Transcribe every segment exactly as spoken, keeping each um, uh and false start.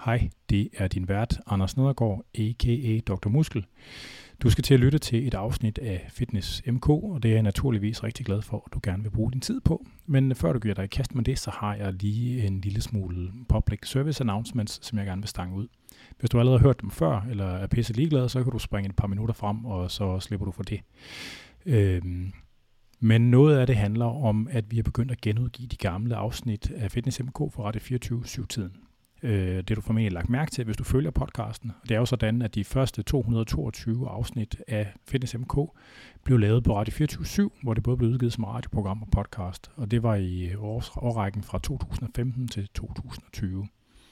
Hej, det er din vært, Anders Nedergaard, a k a. doktor Muskel. Du skal til at lytte til et afsnit af Fitness M K, og det er jeg naturligvis rigtig glad for, at du gerne vil bruge din tid på. Men før du giver dig i kast med det, så har jeg lige en lille smule public service announcements, som jeg gerne vil stange ud. Hvis du allerede har hørt dem før, eller er pisse ligeglad, så kan du springe et par minutter frem, og så slipper du for det. Øhm, men noget af det handler om, at vi er begyndt at genudgive de gamle afsnit af Fitness M K for Radio fireogtyve syv-tiden. Det er du formentlig lagt mærke til, hvis du følger podcasten. Det er jo sådan, at de første to hundrede og toogtyve afsnit af Fitness M K blev lavet på Radio fireogtyve syv, hvor det både blev udgivet som radioprogram og podcast. Og det var i års, årrækken fra to tusind og femten til to tusind og tyve.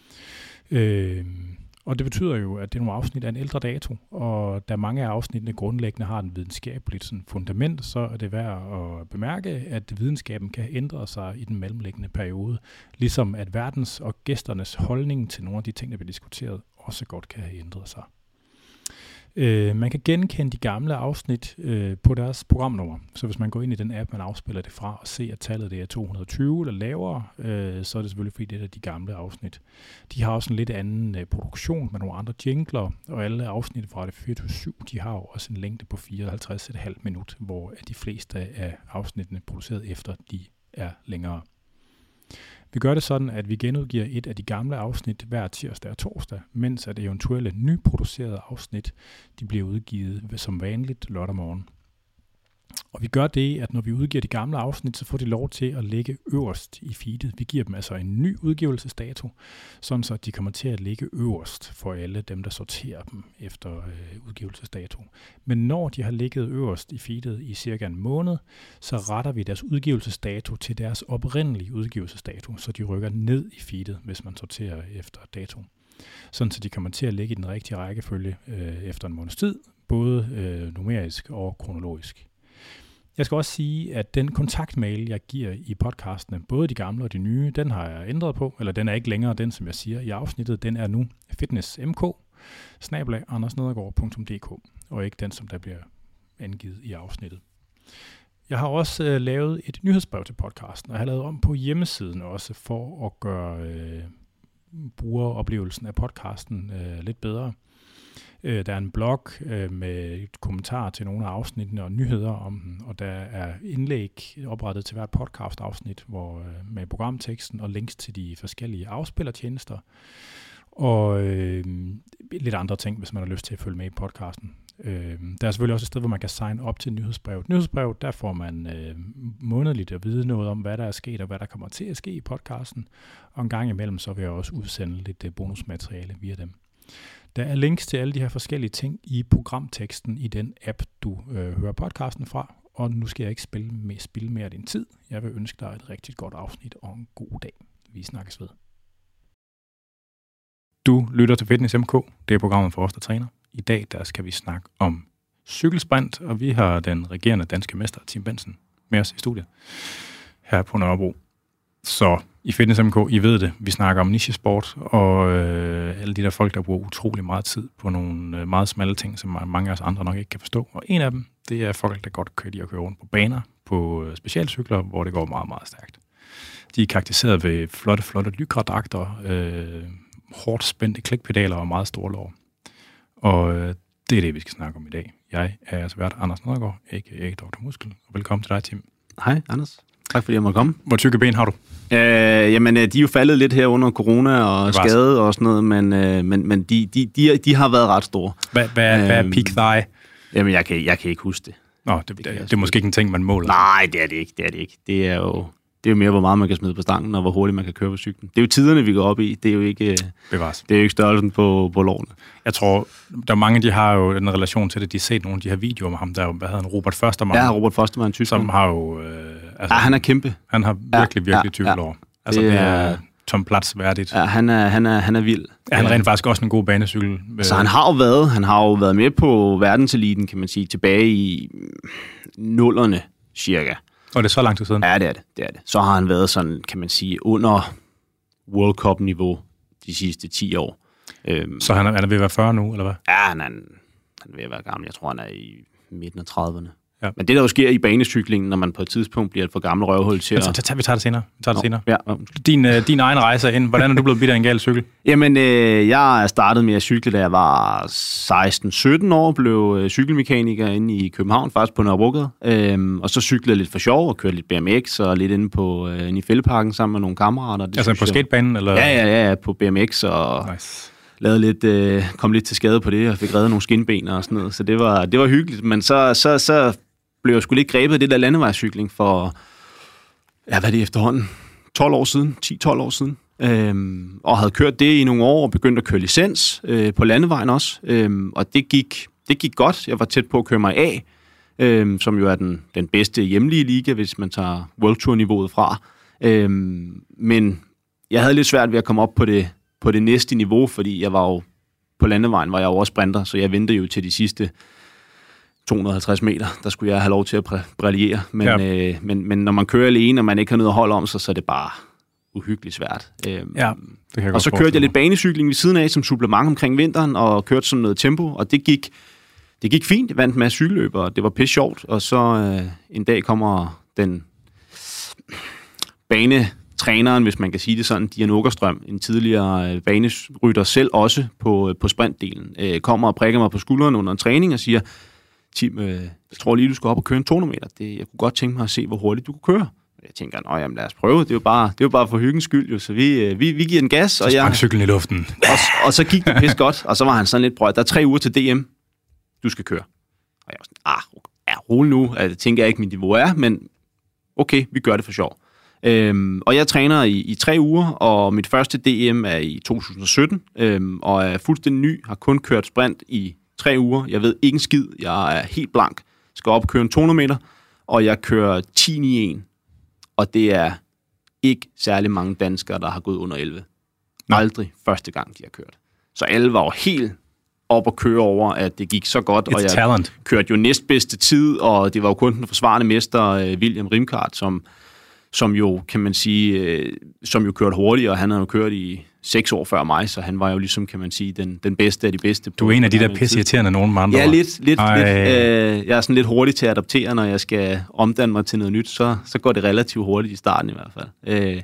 Øh, og det betyder jo, at det er nogle afsnit af en ældre dato, og da mange af afsnittene grundlæggende har en videnskabeligt sådan fundament, så er det værd at bemærke, at videnskaben kan ændre sig i den mellemliggende periode, ligesom at verdens og gæsternes holdning til nogle af de ting, der bliver diskuteret, også godt kan have ændret sig. Øh, man kan genkende de gamle afsnit øh, på deres programnummer, så hvis man går ind i den app, man afspiller det fra, og ser, at tallet det er to hundrede og tyve eller lavere, øh, så er det selvfølgelig fordi, det er de gamle afsnit. De har også en lidt anden øh, produktion med nogle andre jingler, og alle afsnit fra det fireogtyve syv, de har jo også en længde på fireoghalvtreds komma fem minut, hvor de fleste af afsnittene produceret efter, de er længere. Vi gør det sådan, at vi genudgiver et af de gamle afsnit hver tirsdag og torsdag, mens at eventuelle nyproducerede afsnit de bliver udgivet som vanligt lørdag morgen. Og vi gør det, at når vi udgiver de gamle afsnit, så får de lov til at ligge øverst i feedet. Vi giver dem altså en ny udgivelsesdato, sådan så de kommer til at ligge øverst for alle dem, der sorterer dem efter øh, udgivelsesdato. Men når de har ligget øverst i feedet i cirka en måned, så retter vi deres udgivelsesdato til deres oprindelige udgivelsesdato, så de rykker ned i feedet, hvis man sorterer efter dato. Sådan så de kommer til at ligge i den rigtige rækkefølge øh, efter en måneds tid, både øh, numerisk og kronologisk. Jeg skal også sige, at den kontaktmail, jeg giver i podcastene, både de gamle og de nye, den har jeg ændret på, eller den er ikke længere den, som jeg siger i afsnittet. Den er nu fitnessmk bindestreg andersnedergaard punktum d k, og ikke den, som der bliver angivet i afsnittet. Jeg har også øh, lavet et nyhedsbrev til podcasten, og jeg har lavet om på hjemmesiden også for at gøre øh, brugeroplevelsen af podcasten øh, lidt bedre. Der er en blog med et kommentar til nogle af afsnittene og nyheder om den, og der er indlæg oprettet til hvert podcast-afsnit hvor, med programteksten og links til de forskellige afspillertjenester, og øh, lidt andre ting, hvis man har lyst til at følge med i podcasten. Øh, der er selvfølgelig også et sted, hvor man kan signe op til nyhedsbrevet. Nyhedsbrevet, der får man øh, månedligt at vide noget om, hvad der er sket og hvad der kommer til at ske i podcasten, og en gang imellem så vil jeg også udsende lidt bonusmateriale via dem. Der er links til alle de her forskellige ting i programteksten i den app, du øh, hører podcasten fra. Og nu skal jeg ikke spille, med, spille mere af din tid. Jeg vil ønske dig et rigtig godt afsnit og en god dag. Vi snakkes ved. Du lytter til Fitness M K. Det er programmet for os, der træner. I dag der skal vi snakke om cykelsprint, og vi har den regerende danske mester, Tim Bentzen, med os i studiet her på Nørrebro. Så i Fitness M K, I ved det, vi snakker om nichesport, og øh, alle de der folk, der bruger utrolig meget tid på nogle øh, meget smalle ting, som mange af os andre nok ikke kan forstå. Og en af dem, det er folk, der godt kan lide at køre rundt på baner, på øh, specialcykler, hvor det går meget, meget stærkt. De er karakteriseret ved flotte, flotte lykradragter, øh, hårdt spændte klikpedaler og meget store lår. Og øh, det er det, vi skal snakke om i dag. Jeg er altså vært Anders Nedergaard, a k a. doktor Muskel, og velkommen til dig, Tim. Hej, Anders. Tak fordi jeg måtte komme. Hvor tykke ben har du? Øh, jamen, de er jo faldet lidt her under corona og skade og sådan noget, men, øh, men, men de, de, de, de har været ret store. Hvad, hvad, øh, hvad er peak thigh? Jamen, jeg kan, jeg kan ikke huske det. Nå, det, det, det, det er måske ikke en ting, man måler. Nej, det er det ikke. Det er det ikke. Det er jo, det er jo mere, hvor meget man kan smide på stangen, og hvor hurtigt man kan køre på cyklen. Det er jo tiderne, vi går op i. Det er jo ikke, Bevares. Det er jo ikke størrelsen på, på lårene. Jeg tror, der er mange, de har jo en relation til det. De har set nogle af de her videoer med ham, der hvad hedder han, Robert Förstermann. Ja, Robert Förstermann, tysk. Som har jo... Øh, altså, ja, han er kæmpe. Han har virkelig, virkelig ja, tykke ja, lår. Altså, det, det er Tom Platz værdigt. Ja, han er, han er, han er vild. Ja, han er rent faktisk også en god banecykel. Så han har jo været, han har jo været med på verdenseliten, kan man sige, tilbage i nullerne cirka. Og det er så lang tid siden? Ja, det er det, det er det. Så har han været sådan, kan man sige, under World Cup-niveau de sidste ti år. Øhm, så han er, han er ved at være fyrre nu, eller hvad? Ja, han er, han er ved at være gammel. Jeg tror, han er i midten af trediverne. Ja. Men det, der jo sker i banecyklingen, når man på et tidspunkt bliver et for gammelt røvhul til at... Så tager vi tager det senere. Vi tager det Nå, senere. Ja. Din, øh, din egen rejse ind. Hvordan er du blevet bidt af en gal cykel? Jamen, øh, jeg startede med at cykle, da jeg var seksten sytten år, blev øh, cykelmekaniker inde i København, faktisk på Nørrebrogade. Øhm, og så cyklede jeg lidt for sjov og kørte lidt B M X og lidt inde, på, øh, inde i Fældeparken sammen med nogle kammerater. Det altså på skatebanen? Eller? Ja, ja, ja, på B M X og... Nice. Lavede lidt, øh, kom lidt til skade på det, og fik reddet nogle skinben og sådan noget. Så det var, det var hyggeligt, men så, så, så blev jeg sgu lidt grebet af det der landevejscykling for, ja, hvad er det efterhånden? tolv år siden, ti tolv år siden. Øhm, og havde kørt det i nogle år, og begyndt at køre licens øh, på landevejen også. Øhm, og det gik, det gik godt. Jeg var tæt på at køre mig af, øhm, som jo er den, den bedste hjemlige liga, hvis man tager World Tour-niveauet fra. Øhm, men jeg havde lidt svært ved at komme op på det, på det næste niveau, fordi jeg var jo på landevejen, var jeg jo også sprinter, så jeg ventede jo til de sidste to hundrede og halvtreds meter, der skulle jeg have lov til at brillere. Men, ja. øh, men, men når man kører alene, og man ikke har noget at holde om sig, så er det bare uhyggeligt svært. Øhm, ja, det kan og så kørte jeg lidt banecykling ved siden af, som supplement omkring vinteren, og kørte sådan noget tempo, og det gik, det gik fint. Jeg vandt med cykelløb, og det var pisse sjovt. Og så øh, en dag kommer den bane træneren, hvis man kan sige det sådan, Dian Åkerstrøm, en tidligere banerytter selv også på, på sprintdelen, øh, kommer og prikker mig på skulderen under en træning og siger, Tim, øh, jeg tror lige, du skal op og køre en to hundrede meter. Det, jeg kunne godt tænke mig at se, hvor hurtigt du kunne køre. Jeg tænker, nå jamen lad os prøve. Det er jo bare, det er jo bare for hyggens skyld, jo. Så vi, øh, vi, vi giver den gas. Så sprang jeg, cyklen i luften. Og, og så gik det pisse godt, og så var han sådan lidt, prøv, der er tre uger til D M. Du skal køre. Og jeg var sådan, ah, ja, rolig nu. Jeg tænker jeg ikke, mit niveau er, men okay, vi gør det for sjov. Øhm, og jeg træner i, i tre uger, og mit første D M er i to tusind og sytten, øhm, og er fuldstændig ny, har kun kørt sprint i tre uger. Jeg ved ikke en skid, jeg er helt blank. Skal op og køre en to hundrede meter, og jeg kører ti ni en, og det er ikke særlig mange danskere, der har gået under elleve. Aldrig første gang, de har kørt. Så alle var jo helt op og køre over, at det gik så godt, It's og jeg talent. Kørte jo næstbedste tid, og det var jo kun den forsvarende mester, William Rimkart, som som jo, kan man sige, øh, som jo kørte hurtigt, og han havde jo kørt i seks år før mig, så han var jo ligesom, kan man sige, den, den bedste af de bedste. Du er en af de der pisseirriterende nogen andre. Ja, lidt. lidt, lidt øh, jeg er sådan lidt hurtig til at adoptere, når jeg skal omdanne mig til noget nyt, så, så går det relativt hurtigt i starten i hvert fald. Øh,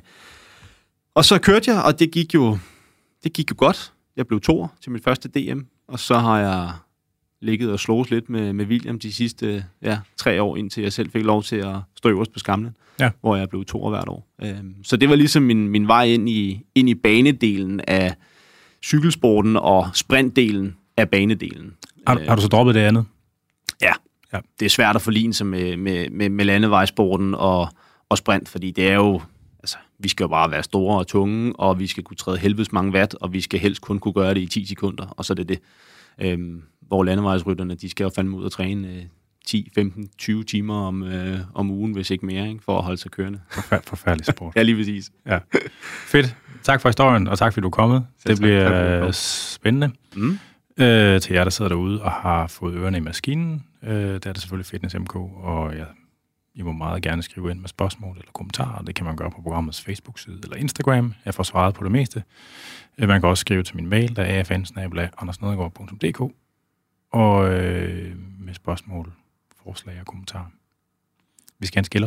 og så kørte jeg, og det gik jo, det gik jo godt. Jeg blev toer til mit første D M, og så har jeg ligget og slås lidt med, med William de sidste ja, tre år, indtil jeg selv fik lov til at stå øverst på skamlen, ja. Hvor jeg blev toer hvert år. Øhm, så det var ligesom min, min vej ind i, ind i banedelen af cykelsporten og sprintdelen af banedelen. Har, øh, har du så droppet det andet? Ja. ja. Det er svært at forligne sig med, med, med, med landevejsporten og, og sprint, fordi det er jo, altså, vi skal jo bare være store og tunge, og vi skal kunne træde helvedes mange watt, og vi skal helst kun kunne gøre det i ti sekunder, og så er det det. Øhm, hvor landevejsrytterne, de skal jo fandme ud og træne øh, ti, femten, tyve timer om, øh, om ugen, hvis ikke mere, ikke, for at holde sig kørende. Forfær- forfærdelig sport. Ja, lige præcis. Ja. Fedt. Tak for historien, og tak fordi du er kommet. Selv det bliver tak, spændende. Mm. Øh, til jer, der sidder derude og har fået ørerne i maskinen, øh, der er det selvfølgelig Fitness M K, og ja, I må meget gerne skrive ind med spørgsmål eller kommentarer. Det kan man gøre på programmets Facebook-side eller Instagram. Jeg får svaret på det meste. Man kan også skrive til min mail, der er a f n bindestreg anders nedergaard punktum d k, og øh, med spørgsmål, forslag og kommentarer. Vi skal have en skiller.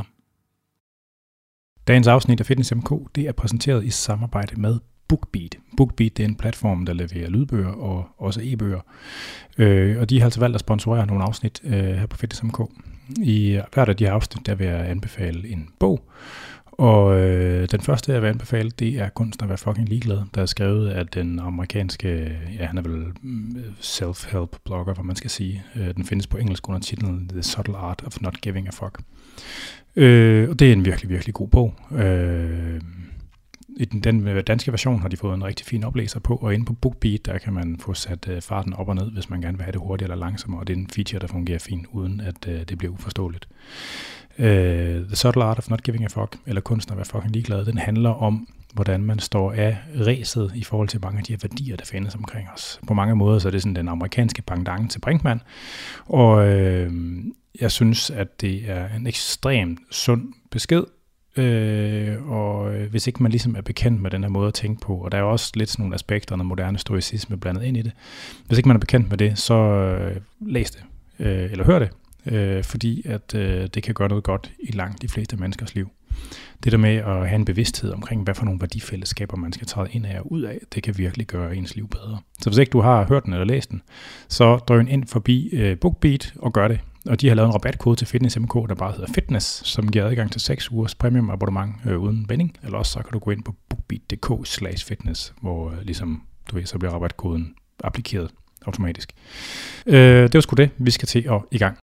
Dagens afsnit af Fitness M K, det er præsenteret i samarbejde med BookBeat. BookBeat, det er en platform, der leverer lydbøger og også e-bøger. Øh, og de har altså valgt at sponsorere nogle afsnit øh, her på Fitness M K. I hvert af de her afsnit, der vil jeg anbefale en bog. Og øh, den første, jeg vil anbefale, det er Kunsten at være fucking ligeglad, der er skrevet af den amerikanske, ja, han er vel self-help blogger, hvad man skal sige. Øh, den findes på engelsk under titlen The Subtle Art of Not Giving a Fuck. Øh, og det er en virkelig, virkelig god bog. Øh, I den, den danske version har de fået en rigtig fin oplæser på, og inde på BookBeat, der kan man få sat uh, farten op og ned, hvis man gerne vil have det hurtigt eller langsommere, og det er en feature, der fungerer fint, uden at uh, det bliver uforståeligt. Uh, The Subtle Art of Not Giving a Fuck, eller Kunsten at være fucking ligeglad, den handler om, hvordan man står af ræset i forhold til mange af de her værdier, der findes omkring os. På mange måder så er det sådan den amerikanske pendant til Brinkmann, og uh, jeg synes, at det er en ekstremt sund besked. Øh, og hvis ikke man ligesom er bekendt med den her måde at tænke på, og der er jo også lidt sådan nogle aspekter af moderne stoicisme blandet ind i det, hvis ikke man er bekendt med det, så øh, læs det, øh, eller hør det, øh, fordi at øh, det kan gøre noget godt i langt de fleste menneskers liv. Det der med at have en bevidsthed omkring, hvad for nogle værdifællesskaber man skal træde ind af og ud af, det kan virkelig gøre ens liv bedre. Så hvis ikke du har hørt den eller læst den, så drøn ind forbi øh, BookBeat og gør det. Og de har lavet en rabatkode til Fitness M K, der bare hedder Fitness, som giver adgang til seks ugers premium abonnement øh, uden binding. Eller også så kan du gå ind på bookbeat punktum dk slash fitness, hvor øh, ligesom, du ved, så bliver rabatkoden applikeret automatisk. Øh, det var sgu det. Vi skal til at i gang.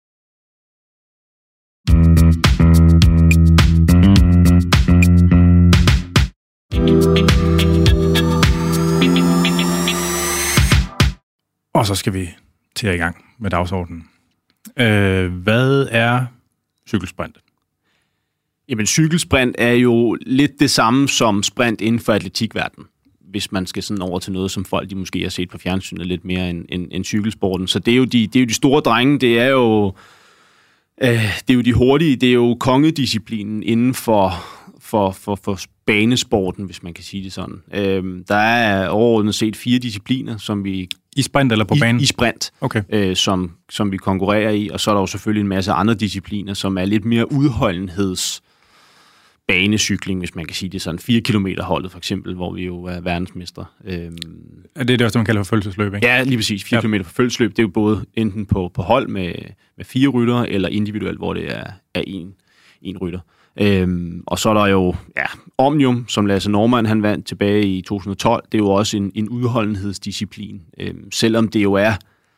Og så skal vi til at i gang med dagsordenen. Øh, hvad er cykelsprint? Jamen, cykelsprint er jo lidt det samme som sprint inden for atletikverdenen, hvis man skal sådan over til noget, som folk de måske har set på fjernsynet lidt mere end, end, end cykelsporten. Så det er jo de, det er jo de store drenge, det er jo, øh, det er jo de hurtige, det er jo kongedisciplinen inden for, for, for, for banesporten, hvis man kan sige det sådan. Øh, der er overordnet set fire discipliner, som vi... I sprint eller på I, banen? I sprint, okay. øh, som, som vi konkurrerer i, og så er der jo selvfølgelig en masse andre discipliner, som er lidt mere udholdenheds banecykling, hvis man kan sige det sådan. fire kilometer holdet for eksempel, hvor vi jo er verdensmestre. Øhm, er det det også, man kalder for følgelsesløb, ikke? Ja, lige præcis. fire kilometer for følgelsesløb, det er jo både enten på, på hold med, med fire ryttere, eller individuelt, hvor det er, er en, en rytter. Øhm, og så er der jo ja, Omnium, som Lasse Norman han vandt tilbage i to tusind og tolv. Det er jo også en, en udholdenhedsdisciplin. Øhm, selvom det jo er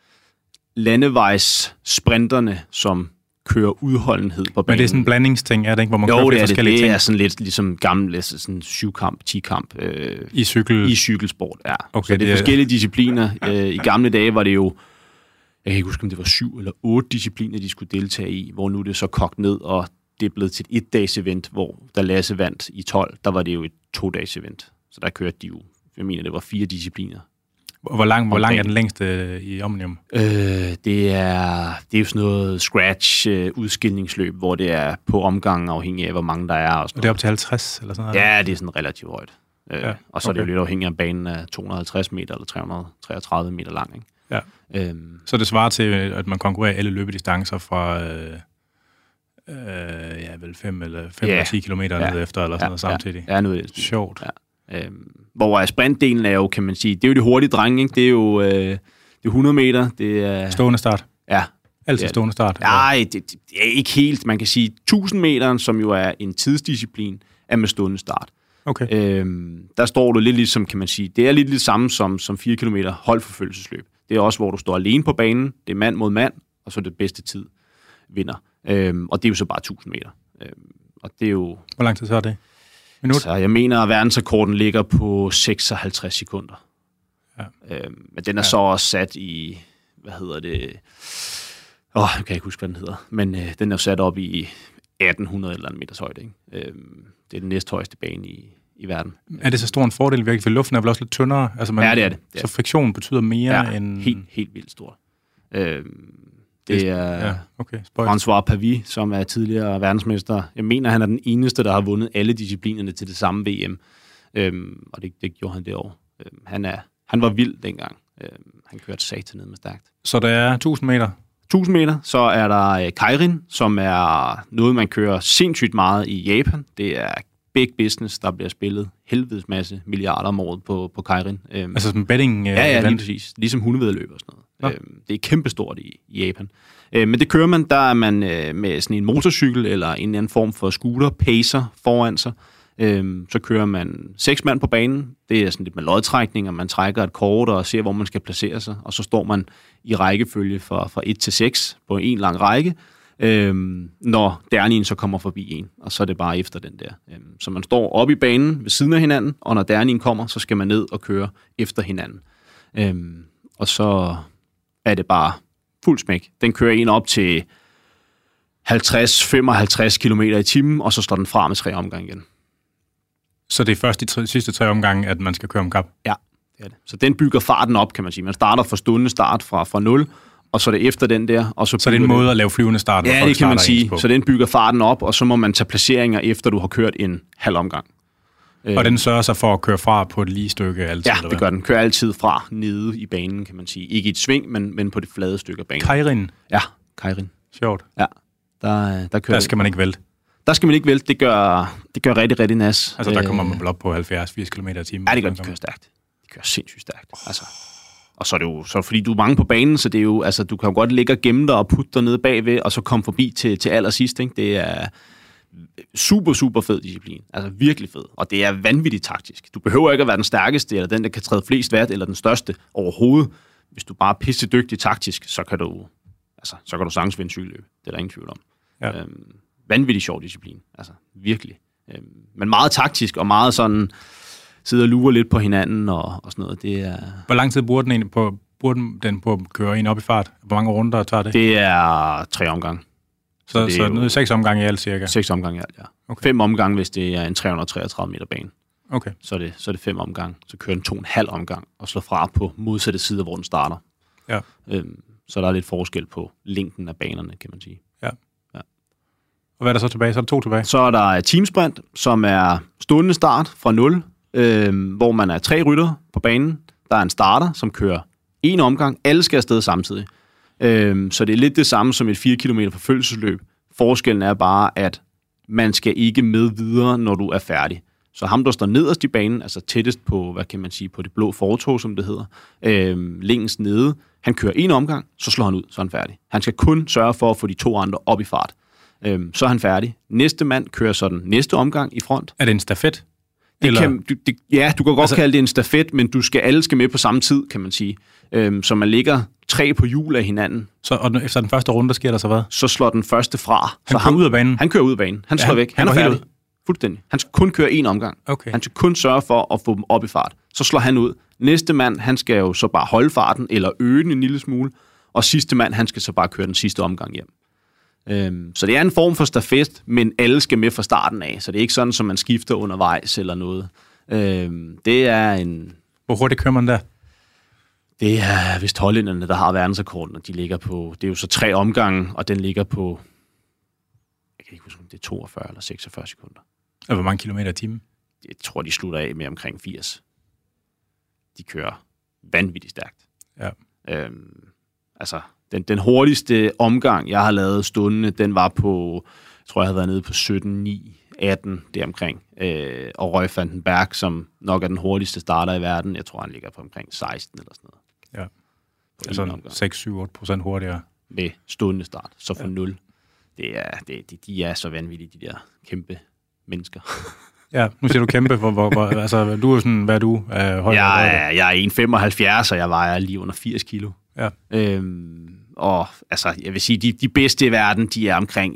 landevejssprinterne, som kører udholdenhed på banen. Men det er sådan en blandingsting, er det ikke? Hvor man jo, kører det er det. Det ting? er sådan lidt ligesom gammel sådan syvkamp, ti-kamp. Øh, I cykel? I cykelsport, ja. Okay, så det er det er forskellige discipliner. Øh, I gamle dage var det jo, jeg kan ikke huske, om det var syv eller otte discipliner, de skulle deltage i, hvor nu er det så kogt ned, og det er blevet til et et-dages event, hvor der Lasse vandt i tolv, der var det jo et to-dages event. Så der kørte de jo, jeg mener, det var fire discipliner. Hvor lang, hvor lang er den længste i Omnium? Øh, det, er, det er jo sådan noget scratch-udskilningsløb, hvor det er på omgangen afhængig af, hvor mange der er. Og, og det er op til halvtreds eller sådan noget? Ja, det er sådan relativt højt. Øh, ja, og så okay. er det jo lidt afhængig af banen af to hundrede og halvtreds meter eller tre hundrede og treogtredive meter lang. Ikke? Ja. Øhm. Så det svarer til, at man konkurrerer alle løbedistancer fra øh, øh, ja, vel fem eller fem ja. eller ti kilometer ja. ned efter, eller sådan ja. noget samtidig. Ja, nu er det sjovt. Ja. Øhm, hvor sprintdelen er jo, kan man sige, det er jo de hurtige drenge, ikke? Det er jo øh, det er hundrede meter, det er... Stående start? Ja. Altid stående start? Nej, det, det er ikke helt. Man kan sige, tusind meteren, som jo er en tidsdisciplin, er med stående start. Okay. Øhm, der står du lidt ligesom, kan man sige, det er lidt det samme som, som fire kilometer holdforfølgelsesløb. Det er også, hvor du står alene på banen, det er mand mod mand, og så det bedste tid vinder. Øhm, og det er jo så bare tusind meter. Øhm, og det er jo... Hvor lang tid så er det? Minut? Så jeg mener, at verdensrekorden ligger på seksoghalvtreds sekunder. Ja. Øhm, men den er ja. så også sat i, hvad hedder det... Åh, oh, jeg kan ikke huske, hvad den hedder. Men øh, den er sat op i atten hundrede eller en meters højde. Ikke? Øhm, det er den næsthøjeste bane i, i verden. Er det så stor en fordel virkelig? For luften er vel også lidt tyndere? Altså man, ja, det er det. det er så friktion betyder mere ja, end... helt, helt vildt stor. Øhm, det er ja, okay. François Pavie, som er tidligere verdensmester. Jeg mener, han er den eneste, der har vundet alle disciplinerne til det samme V M. Øhm, og det, det gjorde han det år. Øhm, han, er, han var vild dengang. Øhm, han kørte satan ned med stærkt. Så der er tusind meter? tusind meter. Så er der øh, Keirin, som er noget, man kører sindssygt meget i Japan. Det er big business, der bliver spillet helvedes masse milliarder om året på, på Keirin. Øhm, altså som betting? Øh, ja, ja, lige præcis. Ligesom hundevedløb og sådan noget. Øhm, det er kæmpestort i, i Japan. Øhm, men det kører man, der er man øh, med sådan en motorcykel eller en anden form for scooter, pacer foran sig. Øhm, så kører man seks mand på banen. Det er sådan lidt med lodtrækning, og man trækker et kort og ser, hvor man skal placere sig. Og så står man i rækkefølge fra, fra et til seks på en lang række, øhm, når dernien så kommer forbi en. Og så er det bare efter den der. Øhm, så man står oppe i banen ved siden af hinanden, og når dernien kommer, så skal man ned og køre efter hinanden. Øhm, og så er det bare fuld smæk. Den kører en op til halvtreds til femoghalvtreds kilometer i timen, og så slår den fra med tre omgange igen. Så det er først de tre, sidste tre omgange, at man skal køre om kap? Ja, det er det. Så den bygger farten op, kan man sige. Man starter fra stående start fra, fra nul, og så er det efter den der. Og så, så det er en måde at lave flyvende start? Ja, det kan man sige. Så den bygger farten op, og så må man tage placeringer, efter du har kørt en halv omgang. Og den sørger sig for at køre fra på et lige stykke altid? Ja, det gør den. Kører altid fra nede i banen, kan man sige. Ikke i et sving, men, men på det flade stykke af banen. Keirin? Ja, Keirin. Sjovt. Ja, der, der kører Der skal man ikke vælte. Der skal man ikke vælte. Det gør, det gør rigtig, rigtig nas. Altså, der kommer man vel op på halvfjerds til firs kilometer i timen. Ja, det gør, de kører stærkt. De kører sindssygt stærkt. Oh. Altså. Og så er det jo, så fordi du er mange på banen, så det er jo, altså, du kan jo godt ligge og gemme dig og putte dig nede bagved, og så komme forbi til, til allersidst, ikke? Det er super, super fed disciplin. Altså virkelig fed. Og det er vanvittigt taktisk. Du behøver ikke at være den stærkeste, eller den, der kan træde flest watt, eller den største overhovedet. Hvis du bare er pisse dygtig taktisk, så kan du, altså, så kan du sagtens vinde cykelløb. Det er der ingen tvivl om. Ja. Øhm, vanvittigt sjov disciplin. Altså virkelig. Øhm, men meget taktisk, og meget sådan sidde og lure lidt på hinanden, og, og sådan noget. Det er... Hvor lang tid bruger den egentlig på, bruger den på at køre en op i fart? Hvor mange runder tager det? Det er tre omgange. Så, så, så nu er det seks omgange i alt, cirka? Seks omgange i alt, ja. Okay. Fem omgange, hvis det er en tre hundrede og treogtredive meter bane. Okay. Så er det, så er det fem omgange. Så kører den to og en halv omgang, og slår fra på modsatte side, hvor den starter. Ja. Øhm, så der er lidt forskel på længden af banerne, kan man sige. Ja. Ja. Og hvad er der så tilbage? Så er der to tilbage? Så er der teamsprint, som er stående start fra nul, øhm, hvor man er tre rytter på banen. Der er en starter, som kører en omgang. Alle skal afsted samtidig. Øhm, så det er lidt det samme som et fire kilometer forfølgelsesløb. Forskellen er bare, at man skal ikke med videre, når du er færdig. Så ham, der står nederst i banen, altså tættest på, hvad kan man sige, på det blå fortog, som det hedder, øhm, længst nede, han kører en omgang, så slår han ud, så er han færdig. Han skal kun sørge for at få de to andre op i fart. Øhm, så er han færdig. Næste mand kører så den næste omgang i front. Er det en stafet? Det kan, du, det, ja, du kan godt altså, kalde det en stafet, men du skal, alle skal med på samme tid, kan man sige. Øhm, så man ligger tre på hjul af hinanden. Så og efter den første runde, der sker der så hvad? Så slår den første fra. Han så kører ham, ud af banen? Han kører ud af banen. Han ja, slår han, væk. Han, han er færdig. Fuldstændig. Han skal kun køre en omgang. Okay. Han skal kun sørge for at få dem op i fart. Så slår han ud. Næste mand, han skal jo så bare holde farten, eller øge den en lille smule. Og sidste mand, han skal så bare køre den sidste omgang hjem. Øhm, så det er en form for stafet, men alle skal med fra starten af. Så det er ikke sådan, som man skifter undervejs eller noget. Øhm, det er en... Hvor hurtigt kører man der? Det er vist hollænderne, der har verdensrekorden, og de ligger på... Det er jo så tre omgange, og den ligger på... Jeg kan ikke huske, om det er toogfyrre eller seksogfyrre sekunder. Og hvor mange kilometer i timen? Jeg tror, de slutter af med omkring firs. De kører vanvittigt stærkt. Ja. Øhm, altså, den, den hurtigste omgang, jeg har lavet stående, den var på... Jeg tror, jeg havde været nede på sytten ni atten deromkring. Øh, og Roy van den Berg, som nok er den hurtigste starter i verden, jeg tror, han ligger på omkring seksten eller sådan noget. Ja, altså seks syv otte procent hurtigere. Med stående start, så for ja. nul. Det er, det, de, de er så vanvittige, de der kæmpe mennesker. Ja, nu siger du kæmpe, hvor, hvor, hvor altså, du er sådan, hvad er du? Øh, høj, jeg, er, jeg er en komma femoghalvfjerds, og jeg vejer lige under firs kilo. Ja. Øhm, og altså, jeg vil sige, de, de bedste i verden, de er omkring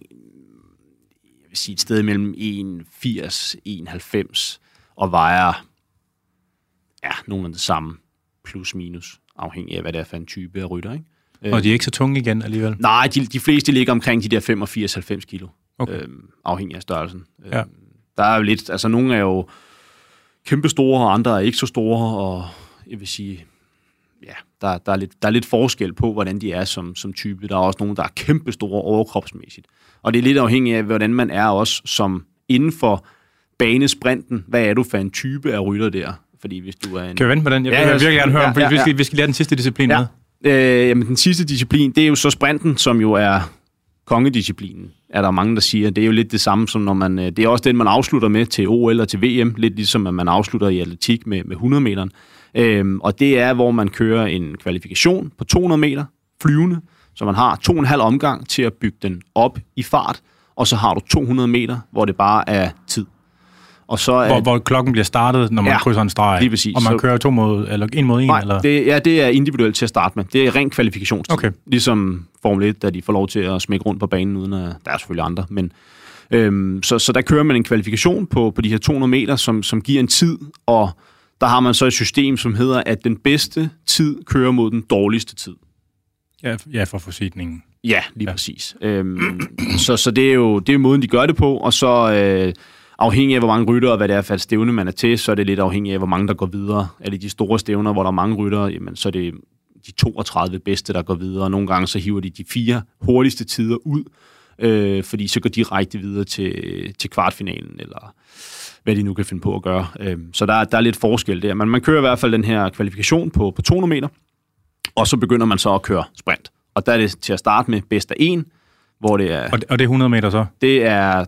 sige et sted mellem en komma firs til en komma halvfems og vejer ja, nogenlunde det samme, plus minus, afhængig af, hvad det er for en type af rytter, ikke? Og de er ikke så tunge igen alligevel? Nej, de, de fleste ligger omkring de der femogfirs til halvfems kilo, okay. øhm, afhængig af størrelsen. Ja. Øhm, der er jo lidt, altså nogle er jo kæmpe store, og andre er ikke så store, og jeg vil sige, ja, der, der, er, lidt, der er lidt forskel på, hvordan de er som, som type. Der er også nogle, der er kæmpe store overkropsmæssigt. Og det er lidt afhængigt af, hvordan man er også som inden for banesprinten. Hvad er du for en type af rytter der? Fordi hvis du er en... Kan vi vente med den? Jeg vil ja, virkelig gerne høre ja, om, fordi ja, ja. Vi, skal, vi skal lære den sidste disciplin ja. med. Øh, jamen, den sidste disciplin, det er jo så sprinten, som jo er kongedisciplinen, er der mange, der siger. Det er jo lidt det samme, som når man... Det er også den, man afslutter med til O L og til V M. Lidt ligesom, at man afslutter i atletik med, med hundrede meteren. Øhm, og det er, hvor man kører en kvalifikation på to hundrede meter flyvende, så man har to og en halv omgang til at bygge den op i fart, og så har du to hundrede meter, hvor det bare er tid. Og så er, hvor, hvor klokken bliver startet, når man ja, krydser en streg, lige præcis. Og man så, kører to mod, eller en mod en? Nej, eller? Det, ja, det er individuelt til at starte med. Det er ren kvalifikationstid. Okay. Ligesom Formel et, da de får lov til at smække rundt på banen, uden at der er selvfølgelig andre, men øhm, så, så der kører man en kvalifikation på, på de her to hundrede meter, som, som giver en tid, og der har man så et system, som hedder, at den bedste tid kører mod den dårligste tid. Ja, ja for forsidningen. Ja, lige ja. præcis. Øhm, så, så det er jo det er måden, de gør det på, og så øh, afhængig af, hvor mange rytter og hvad det er for et stævne, man er til, så er det lidt afhængig af, hvor mange der går videre. Er det de store stævner, hvor der er mange rytter, jamen, så er det de toogtredive bedste, der går videre, og nogle gange så hiver de de fire hurtigste tider ud, øh, fordi så går de direkte videre til, til kvartfinalen, eller hvad de nu kan finde på at gøre. Så der, der er lidt forskel der. Men man kører i hvert fald den her kvalifikation på, på to hundrede meter, og så begynder man så at køre sprint. Og der er det til at starte med bedst af en, hvor det er... Og det, og det er hundrede meter så? Det er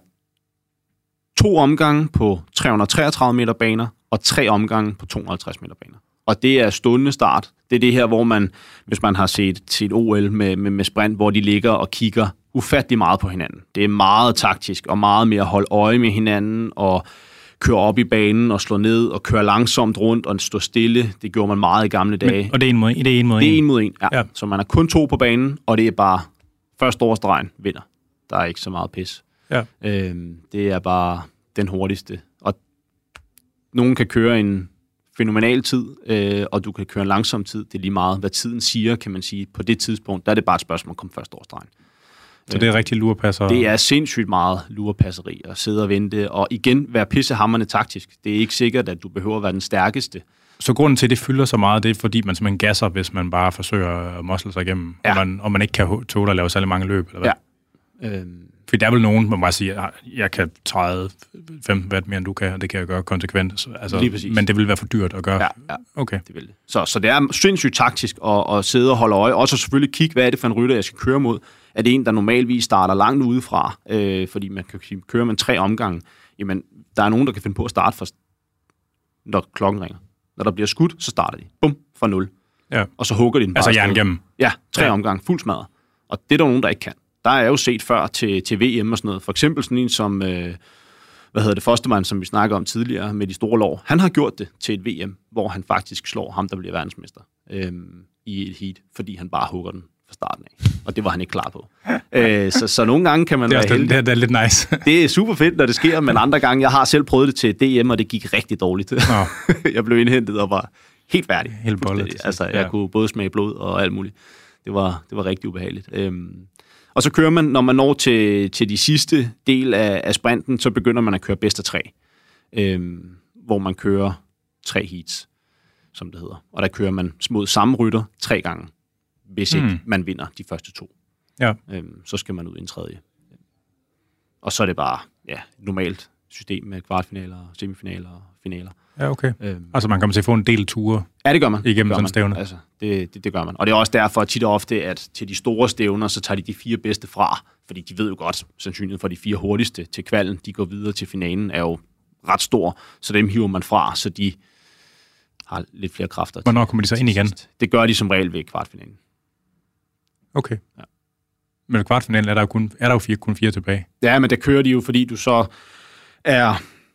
to omgange på tre hundrede og treogtredive meter baner, og tre omgange på to hundrede og halvtreds meter baner. Og det er stående start. Det er det her, hvor man, hvis man har set, set O L med, med, med sprint, hvor de ligger og kigger ufattelig meget på hinanden. Det er meget taktisk, og meget mere at holde øje med hinanden, og køre op i banen og slå ned, og køre langsomt rundt og stå stille. Det gjorde man meget i gamle dage. Men, og det er en mod en? Det er en mod en? Det er en mod en, ja. ja. Så man er kun to på banen, og det er bare først over stregen vinder. Der er ikke så meget pis. Ja. Øhm, det er bare den hurtigste. Og nogen kan køre en fænomenal tid, øh, og du kan køre en langsom tid. Det er lige meget, hvad tiden siger, kan man sige. På det tidspunkt, der er det bare et spørgsmål at komme først over stregen. Så det er rigtig lurepasser? Det er sindssygt meget lurepasseri at sidde og vente, og igen være pissehamrende taktisk. Det er ikke sikkert, at du behøver at være den stærkeste. Så grunden til, at det fylder så meget, det er, fordi man simpelthen gasser, hvis man bare forsøger at mosle sig igennem, ja. og, man, og man ikke kan tåle at lave særlig mange løb, eller hvad? Ja. Øhm. For der er vel nogen, man bare siger, at jeg kan træde femten watt mere, end du kan, og det kan jeg gøre konsekvent. Altså, men det vil være for dyrt at gøre. Ja, ja. Okay. Det vil det. Så, så det er sindssygt taktisk at, at sidde og holde øje. Også selvfølgelig kigge, hvad er det for en rytter, jeg skal køre mod. Er det en, der normalvis starter langt udefra, øh, fordi man kan køre med tre omgange. Jamen, der er nogen, der kan finde på at starte, for, når klokken ringer. Når der bliver skudt, så starter de. Bum, fra nul. Ja. Og så hugger de den bare. Altså jern gennem. Ja, tre ja. omgange, fuld smadret. Og det er der nogen, der ikke kan. Der er jo set før til, til V M og sådan noget. For eksempel sådan en som, øh, hvad hedder det, Fostermann, som vi snakker om tidligere med de store lår. Han har gjort det til et V M, hvor han faktisk slår ham, der bliver verdensmester øh, i et heat, fordi han bare hugger den fra starten af. Og det var han ikke klar på. øh, så, så nogle gange kan man det er være heldig. Det er, det er lidt nice. Det er super fedt, når det sker, men andre gange, jeg har selv prøvet det til D M, og det gik rigtig dårligt. Jeg blev indhentet og var helt færdig. Helt bollet. Altså, jeg ja. kunne både smage blod og alt muligt. Det var, det var rigtig ubehageligt. Øhm, Og så kører man, når man når til, til de sidste del af, af sprinten, så begynder man at køre bedst af tre. Øhm, hvor man kører tre heats, som det hedder. Og der kører man mod samme rytter tre gange, hvis ikke mm. man vinder de første to. Ja. Øhm, så skal man ud i en tredje. Og så er det bare ja, et normalt system med kvartfinaler, semifinaler og finaler. Ja, okay. Øhm, altså man kommer til at få en del ture. Ja, det gør man. Igennem gør sådan man. stævne. Altså, det, det, det gør man. Og det er også derfor tit og ofte, at til de store stævner, så tager de de fire bedste fra. Fordi de ved jo godt, sandsynligheden for de fire hurtigste til kvalden, de går videre til finalen, er jo ret stor. Så dem hiver man fra, så de har lidt flere kræfter. Hvornår kommer de så ind igen? Det gør de som regel ved kvartfinalen. Okay. Ja. Men kvartfinalen er der jo kun, er der jo fire, kun fire tilbage. Ja, men der kører de jo, fordi du så er...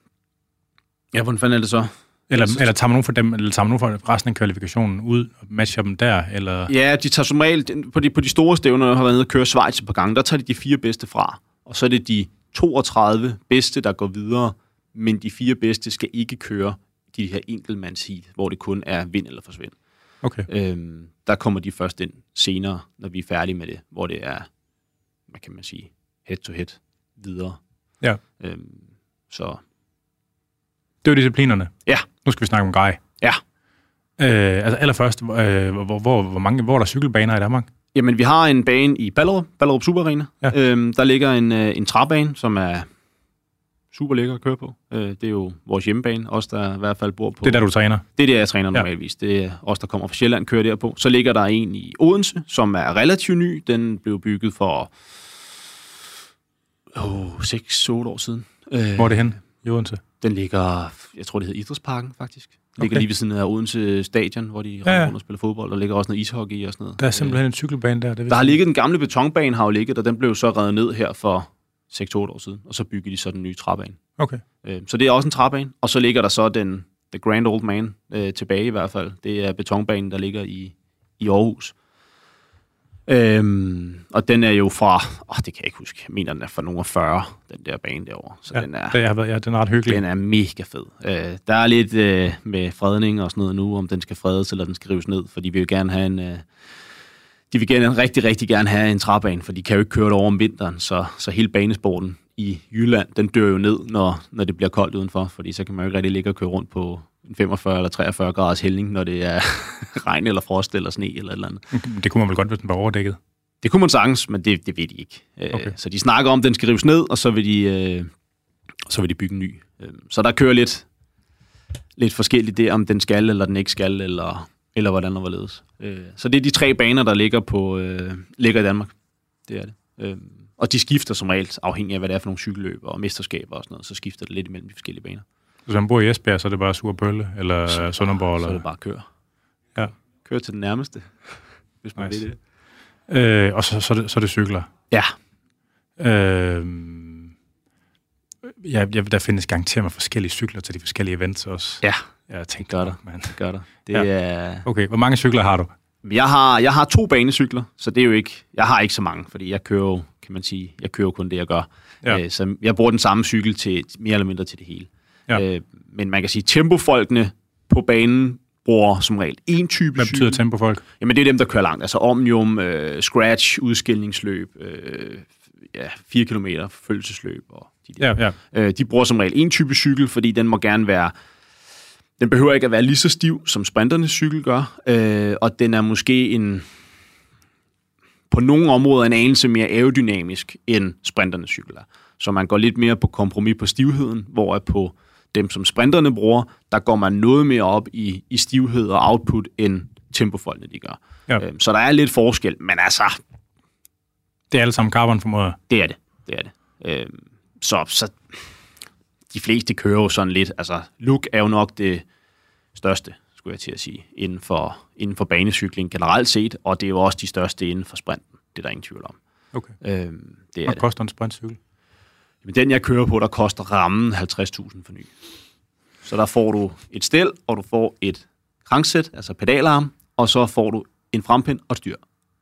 Ja, hvordan fanden er det så? Eller, eller tager man nogen for dem, eller tager man nogen for resten af kvalifikationen ud og matcher dem der, eller? Ja, de tager som regel, på de, på de store stævner, der har været nede og køre Schweiz et par gange, der tager de de fire bedste fra, og så er det de toogtredive bedste, der går videre, men de fire bedste skal ikke køre de her enkeltmandsheat, hvor det kun er vind eller forsvind. Okay. Øhm, der kommer de først ind senere, når vi er færdige med det, hvor det er, hvad kan man sige, head-to-head videre. Ja. Øhm, så... Det er jo disciplinerne. Ja. Nu skal vi snakke om grej. Ja. Øh, altså allerførst, øh, hvor, hvor, hvor, mange, hvor er der cykelbaner i Danmark? Jamen, vi har en bane i Ballerup, Ballerup Super Arena. Ja. Øhm, der ligger en, en træbane, som er super lækker at køre på. Øh, det er jo vores hjemmebane, os der i hvert fald bor på. Det er der, du træner? Det er der, jeg træner normalvis. Ja. Det er os, der kommer fra Sjælland, kører derpå. Så ligger der en i Odense, som er relativt ny. Den blev bygget for oh, seks otte år siden. Hvor er det hen i Odense? Den ligger, jeg tror det hedder Idrætsparken faktisk. Den ligger okay. lige ved siden af Odense Stadion, hvor de ja, ja. rundt og spiller fodbold. Der ligger også noget ishockey og sådan noget. Der er simpelthen en cykelbane der. Det der har ligget den gamle betonbane, har jo ligget, og den blev så revet ned her for seks otte år siden. Og så byggede de så den nye træbane. Okay. Så det er også en træbane. Og så ligger der så den The Grand Old Man øh, tilbage i hvert fald. Det er betonbanen, der ligger i, i Aarhus. Øhm, og den er jo fra, åh, det kan jeg ikke huske, jeg mener, den er fra nogle fyrre, den der bane derovre. Så ja, den er, det har været, ja, den er ret hyggelig. Den er mega fed. Øh, der er lidt øh, med fredning og sådan noget nu, om den skal fredes, eller den skal rives ned, for de vil jo gerne have en, øh, de vil gerne, rigtig, rigtig gerne have en træbane, for de kan jo ikke køre det over om vinteren, så, så hele banesporten i Jylland, den dør jo ned, når, når det bliver koldt udenfor, fordi så kan man jo ikke rigtig ligge og køre rundt på en femogfyrre eller treogfyrre graders hældning, når det er regn eller frost eller sne eller et eller andet. Det kunne man vel godt, hvis den var overdækket? Det kunne man sagtens, men det, det ved de ikke. Okay. Så de snakker om, at den skal rives ned, og så vil de, øh, så vil de bygge en ny. Så der kører lidt, lidt forskelligt der, om den skal eller den ikke skal, eller, eller hvordan der var ledes. Så det er de tre baner, der ligger, på, øh, ligger i Danmark. Det er det. Og de skifter som regel, afhængig af, hvad det er for nogle cykelløb og mesterskaber og sådan noget, så skifter det lidt imellem de forskellige baner. Så hvis man bor i Esbjerg, så er det bare Surbølle eller så, Sønderborg? Eller? Så er det bare at køre. Ja. Køre til den nærmeste, hvis man nice. vil det. Øh, og så, så, det, så er det cykler? Ja. Øh, ja, der findes garanteret med forskellige cykler til de forskellige events også. Ja, jeg tænkte, gør der. Man. Det gør der. Det ja. er... Okay, hvor mange cykler har du? Jeg har, jeg har to banecykler, så det er jo ikke... Jeg har ikke så mange, fordi jeg kører jo, kan man sige, jeg kører kun det, jeg gør. Ja. Øh, så jeg bruger den samme cykel til mere eller mindre til det hele. Ja. Øh, men man kan sige, tempofolkene på banen bruger som regel en type Hvad betyder cykel. tempofolk? Jamen, det er dem, der kører langt. Altså Omnium, øh, Scratch, udskillingsløb, øh, ja, fire kilometer, følelsesløb og de der. Ja, ja. Øh, de bruger som regel en type cykel, fordi den må gerne være... Den behøver ikke at være lige så stiv, som sprinternes cykel gør, øh, og den er måske en... på nogle områder en anelse mere aerodynamisk, end sprinternes cykel er. Så man går lidt mere på kompromis på stivheden, hvor på dem, som sprinterne bruger, der går man noget mere op i, i stivhed og output, end tempofolkene de gør. Ja. Øh, så der er lidt forskel, men altså... Det er alle sammen carbon formoder. Det er det, det er det. Øh, så, så de fleste kører jo sådan lidt, altså look er jo nok det største, skulle jeg til at sige, inden for, inden for banecykling generelt set, og det er jo også de største inden for sprinten. Det er der ingen tvivl om. Okay. Øh, det er Hvad koster en sprintcykel? Men den, jeg kører på, der koster rammen halvtreds tusind for ny. Så der får du et stel, og du får et kranksæt, altså pedalarm, og så får du en frempind og et styr.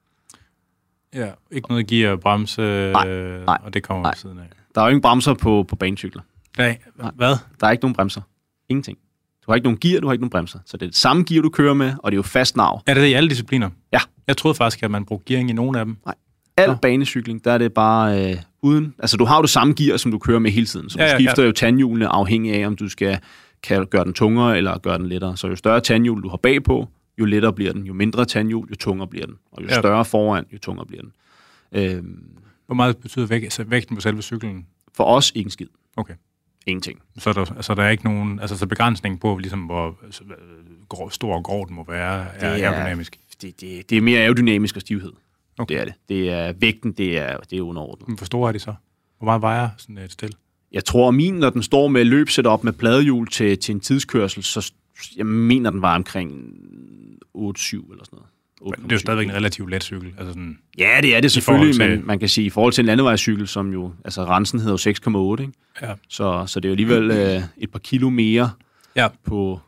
Ja, ikke noget gear, bremse, nej, nej, og det kommer nej. ved siden af. Der er jo ingen bremser på, på banecykler. Nej, hvad? Der er ikke nogen bremser. Ingenting. Du har ikke nogen gear, du har ikke nogen bremser. Så det er det samme gear, du kører med, og det er jo fast nav. Er det det i alle discipliner? Ja. Jeg troede faktisk, at man brugte gearing i nogle af dem. Nej. Al banecykling, der er det bare øh, uden... Altså, du har jo det samme gear, som du kører med hele tiden. Så du ja, ja, skifter ja. jo tandhjulene afhængig af, om du skal kan gøre den tungere eller gøre den lettere. Så jo større tandhjul du har bagpå, jo lettere bliver den. Jo mindre tandhjul, jo tungere bliver den. Og jo ja. større foran, jo tungere bliver den. Øhm, Hvor meget betyder væg, altså vægten på selve cyklen? For os, ikke en skid. Okay. Ingenting. Så der, altså, der er ikke nogen... Altså, så begrænsning på, ligesom, hvor altså, grov, stor og grov den må være, er, er aerodynamisk? Det, det, det er mere aerodynamisk og stivhed. Okay. Det er det. Det er vægten, det er, det er underordnet. Men hvor store er de så? Hvor meget vejer sådan et stel? Jeg tror, min, når den står med løbsetup med pladehjul til, til en tidskørsel, så jeg mener, den var omkring otte syv eller sådan noget. Men det er jo stadigvæk en relativt let cykel. Altså sådan, ja, det er det selvfølgelig, til... men man kan sige, i forhold til en landevejscykel, som jo, altså rensen hedder jo seks komma otte, ikke? Ja. Så, så det er jo alligevel øh, et par kilo mere ja. på,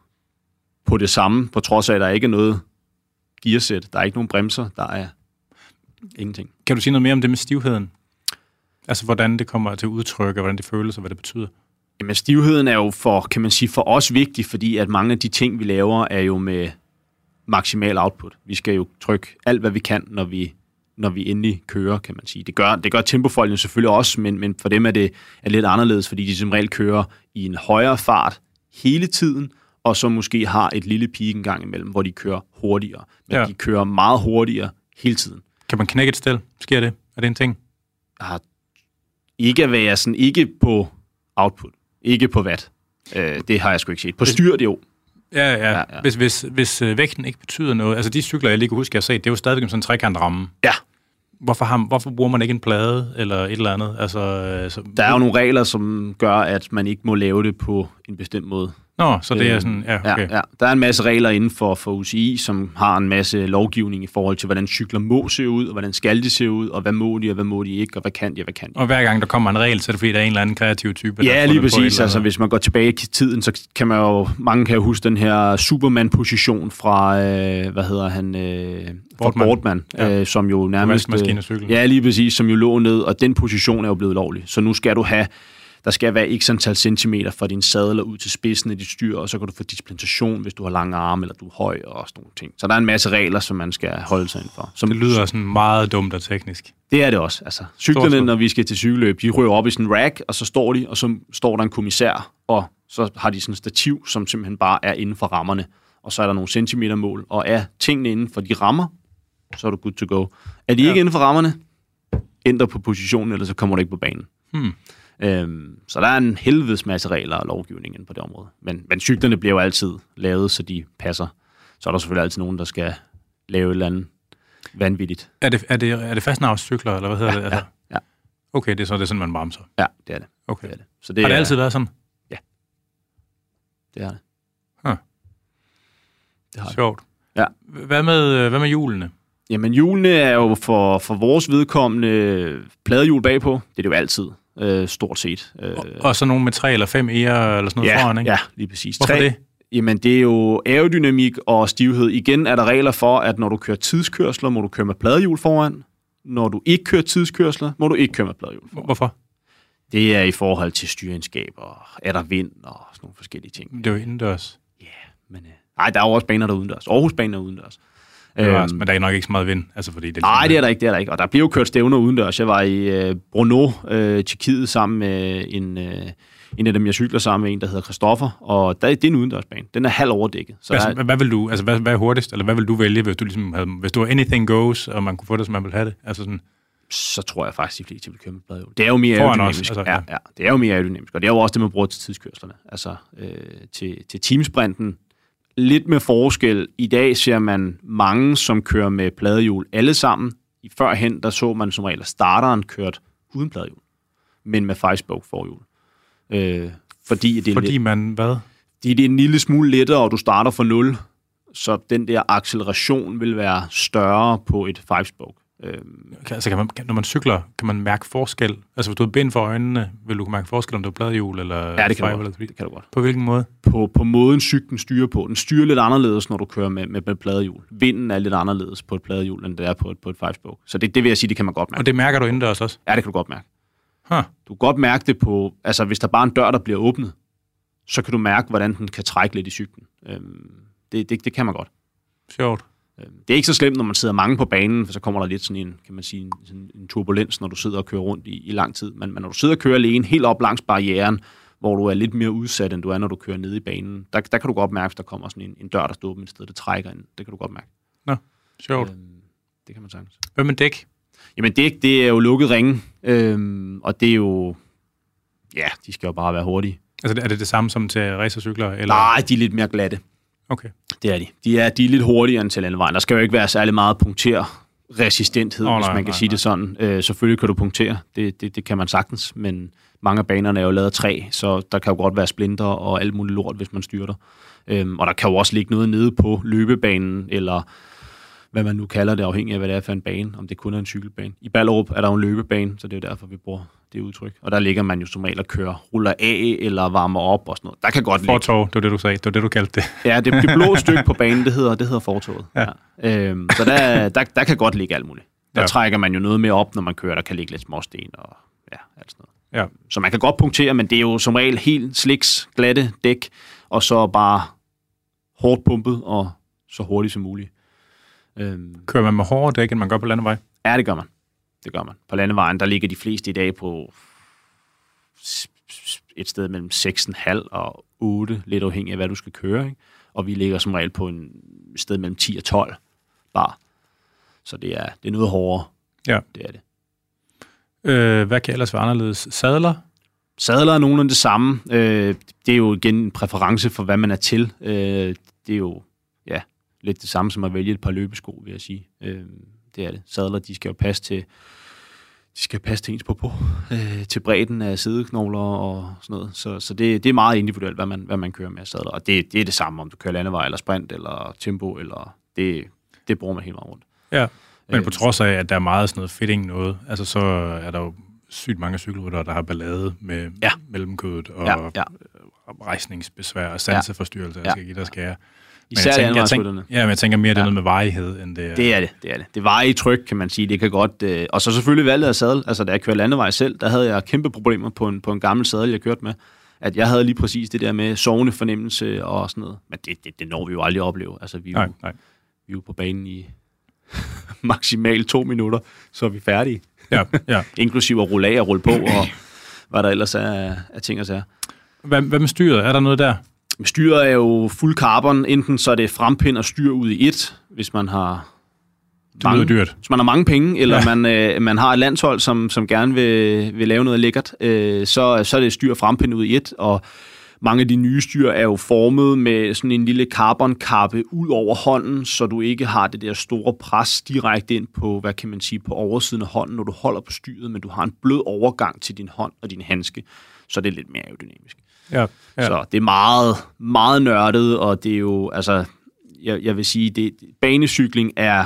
på det samme, på trods af, at der ikke er noget gearsæt, der er ikke nogen bremser, der er ingenting. Kan du sige noget mere om det med stivheden? Altså, hvordan det kommer til udtryk, og hvordan det føles, og hvad det betyder? Jamen, stivheden er jo for, kan man sige, for os vigtig, fordi at mange af de ting, vi laver, er jo med maksimal output. Vi skal jo trykke alt, hvad vi kan, når vi, når vi endelig kører, kan man sige. Det gør, det gør tempofolkene selvfølgelig også, men, men for dem er det er lidt anderledes, fordi de som regel kører i en højere fart hele tiden, og så måske har et lille peak en gang imellem, hvor de kører hurtigere. Men ja. de kører meget hurtigere hele tiden. Kan man knække et stel? Sker det? Er det en ting? Jeg har ikke at være sådan, ikke på output, ikke på watt. Øh, det har jeg sgu ikke set. På styr det jo. Ja, ja. ja, ja. Hvis, hvis, hvis øh, vægten ikke betyder noget, altså de cykler, jeg lige kan huske, jeg har set, det er jo stadigvæk sådan en trekantramme. Ja. Hvorfor, har, hvorfor bruger man ikke en plade eller et eller andet? Altså, øh, så... Der er jo nogle regler, som gør, at man ikke må lave det på en bestemt måde. Nå, så det er sådan, ja, okay. Ja, ja. Der er en masse regler inden for, for U C I, som har en masse lovgivning i forhold til, hvordan cykler må se ud, og hvordan skal de se ud, og hvad må de, og hvad må de ikke, og hvad kan de, og hvad kan de. Og hver gang der kommer en regel, så er det fordi, der er en eller anden kreativ type. Ja, lige præcis. Altså, hvis man går tilbage i tiden, så kan man jo, mange kan jo huske den her Superman-position fra, øh, hvad hedder han, øh, fra Boardman, ja. øh, som jo nærmest... Øh, ja, lige præcis, som jo lå ned, og den position er jo blevet lovlig. Så nu skal du have... Der skal være x antal centimeter fra din sadler ud til spidsen af dit styr, og så kan du få dispensation, hvis du har lange arme, eller du er høj, og sådan nogle ting. Så der er en masse regler, som man skal holde sig inden for. Som, det lyder sådan meget dumt og teknisk. Det er det også. Altså, cyklerne, når vi skal til cykelløb, de rører op i sådan en rack, og så står de, og så står der en kommissær, og så har de sådan et stativ, som simpelthen bare er inden for rammerne. Og så er der nogle centimetermål, og er tingene inden for de rammer, så er du good to go. Er de ja. ikke inden for rammerne, ændre på positionen, eller så kommer du ikke på banen. Hmm. Øhm, så der er en helvedes masse regler og lovgivning på det område. Men, men cyklerne bliver jo altid lavet, så de passer. Så er der selvfølgelig altid nogen, der skal lave et eller andet vanvittigt. Er det, er det, er det fastnavnscykler, eller hvad hedder ja, det? Altså? Ja, ja. Okay, det er så det er sådan, man bremser. Ja, det er det. Okay. Det er det. Så det har det er, altid været sådan? Ja. Det er det. Huh. Det har det. Sjovt. Ja. Hvad med, hvad med hjulene? Jamen, hjulene er jo for, for vores vedkommende pladehjul bagpå. Det er det jo altid, øh, stort set. Øh, og, og så nogle med tre eller fem eger eller sådan noget ja, foran, ikke? Ja, lige præcis. Hvorfor tre, det? Jamen, det er jo aerodynamik og stivhed. Igen er der regler for, at når du kører tidskørsler, må du køre med pladehjul foran. Når du ikke kører tidskørsler, må du ikke køre med pladehjul foran. Hvorfor? Det er i forhold til styreegenskaber, er der vind og sådan nogle forskellige ting. Det er jo indendørs. Ja, yeah, men... Øh, nej, der er jo også baner, der er udendørs. Aarhus-baner er udendørs. Øhm, men der er nok ikke så meget vind, altså fordi det... Nej, det er der ikke, det er der ikke. Og der bliver jo kørt stævner udendørs. Jeg var i øh, Brno, øh, Tjekkiet, sammen med en, øh, en af dem, jeg cykler sammen med, en, der hedder Christoffer, og der, det er en udendørsbane. Den er halv overdækket. Så hvad, der, hvad vil du, altså hvad, hvad er hurtigst, eller hvad vil du vælge, hvis du ligesom havde, hvis du var anything goes, og man kunne få det, som man ville have det? Altså sådan... Så tror jeg faktisk, at de fleste vil køre med pladehjul. Det er jo mere Foran aerodynamisk. Også, altså, ja. Ja, ja, det er jo mere aerodynamisk, og det er jo også det, man bruger til tidskørslerne. Altså øh, til, til teamsprinten. Lidt med forskel. I dag ser man mange, som kører med pladehjul alle sammen. I førhen, der så man som regel starteren kørt uden pladehjul, men med five-spoke forhjul. Øh, fordi det er fordi lidt, man, hvad? Det er en lille smule lettere, og du starter fra nul, så den der acceleration vil være større på et five-spoke. Øhm. Altså, kan man, kan, når man cykler, kan man mærke forskel? Altså, hvis du har bind for øjnene, vil du kunne mærke forskel, om det er pladehjul eller... Ja, det kan, du godt. det kan du godt. På hvilken måde? På, på måden cyklen styrer på. Den styrer lidt anderledes, når du kører med, med, med pladehjul. Vinden er lidt anderledes på et pladehjul, end det er på et, på et five-spoke. Så det, det vil jeg sige, det kan man godt mærke. Og det mærker du indendørs også? Ja, det kan du godt mærke. Huh. Du kan godt mærke det på... Altså, hvis der bare er en dør, der bliver åbnet, så kan du mærke, hvordan den kan trække lidt i cyklen. Øhm, det, det, det kan man godt. Sjovt. Det er ikke så slemt, når man sidder mange på banen, for så kommer der lidt sådan en, kan man sige, en, sådan en turbulens, når du sidder og kører rundt i, i lang tid. Men, men når du sidder og kører alene helt op langs barrieren, hvor du er lidt mere udsat, end du er, når du kører nede i banen, der, der kan du godt mærke, at der kommer sådan en, en dør, der står åben et sted, det trækker ind. Det kan du godt mærke. Nå, sjovt. Øhm, det kan man sagtens. Hvad med dæk? Jamen dæk, det er jo lukket ringe, øhm, og det er jo, ja, de skal jo bare være hurtige. Altså er det det samme som til racercykler? Eller? Nej, de er lidt mere glatte. Okay. Det er de. De er, de er lidt hurtigere end til landevejen. Der skal jo ikke være særlig meget punkterresistenthed, oh, hvis nej, man kan nej, sige nej. det sådan. Øh, selvfølgelig kan du punktere, det, det, det kan man sagtens, men mange af banerne er jo lavet af træ, så der kan jo godt være splinter og alt muligt lort, hvis man styrter. Øhm, og der kan jo også ligge noget nede på løbebanen, eller hvad man nu kalder det, afhængig af, hvad det er for en bane, om det kun er en cykelbane. I Ballerup er der jo en løbebane, så det er jo derfor, vi bruger det udtryk. Og der ligger man jo som regel og kører, ruller af eller varmer op og sådan noget. Der kan godt ligge... Fortov, det var det, du sagde. Det var det, du kaldte det. Ja, det, det blå stykke på banen, det hedder, det hedder fortovet. Ja. Ja. Øhm, så der, der, der kan godt ligge alt muligt. Der ja. trækker man jo noget mere op, når man kører. Der kan ligge lidt småsten og ja, alt sådan noget. Ja. Så man kan godt punktere, men det er jo som regel helt sliks, glatte dæk, og så bare hårdt pumpet og så hurtigt som muligt. Øhm. Kører man med hårdere dæk, end man gør på landevej? Ja, det gør man. Det gør man. På landevejen, der ligger de fleste i dag på et sted mellem seks komma fem og otte, lidt afhængig af, hvad du skal køre. Ikke? Og vi ligger som regel på en sted mellem ti og tolv bare. Så det er, det er noget hårdere. Ja. Det er det. Øh, hvad kan ellers være anderledes? Sadler? Sadler er nogenlunde det samme. Øh, det er jo igen en præference for, hvad man er til. Øh, det er jo ja, lidt det samme som at vælge et par løbesko, vil jeg sige. Øh, det er det. Sadler, de skal jo passe til, de skal passe til ens på på, øh, til bredden af sideknogler og sådan noget. Så, så det, det er meget individuelt, hvad man, hvad man kører med sadler. Og det, det er det samme, om du kører landevej, eller sprint, eller tempo, eller det, det bruger man helt meget rundt. Ja, men på trods af, at der er meget sådan noget fitting noget, altså så er der jo sygt mange cykelryttere, der har ballade med ja. mellemkødet og ja, ja. rejsningsbesvær og sanseforstyrrelse, ja. jeg skal give der skære. Især jeg tænker, jeg tænker, ja, men jeg tænker mere, ja. det er noget med varighed, end det er... Det er det, det er det. Det varige tryk, kan man sige, det kan godt... Øh, og så selvfølgelig valget af sadel. Altså, da jeg kørte landevej selv, der havde jeg kæmpe problemer på en, på en gammel sadel, jeg kørte med. At jeg havde lige præcis det der med sovende fornemmelse og sådan noget. Men det, det, det når vi jo aldrig at opleve. Altså, vi er jo, nej, nej. Vi er jo på banen i maksimalt to minutter, så er vi færdige. Ja, ja. Inklusive at rulle af og rulle på, og hvad der ellers er af, af ting og sager. Hvad, hvad med styret? Er der noget der? Styret er jo fuld carbon. Enten så er det frempind og styr ud i et, hvis man har mange, dyrt. Hvis man har mange penge, eller ja. man, øh, man har et landshold, som, som gerne vil, vil lave noget lækkert, øh, så, så er det styr frempind ud i et, og mange af de nye styr er jo formet med sådan en lille carbonkappe ud over hånden, så du ikke har det der store pres direkte ind på, hvad kan man sige, på oversiden af hånden, når du holder på styret, men du har en blød overgang til din hånd og din handske, så det er lidt mere aerodynamisk. Ja, ja. Så det er meget, meget nørdet, og det er jo, altså, jeg, jeg vil sige, det, banecykling er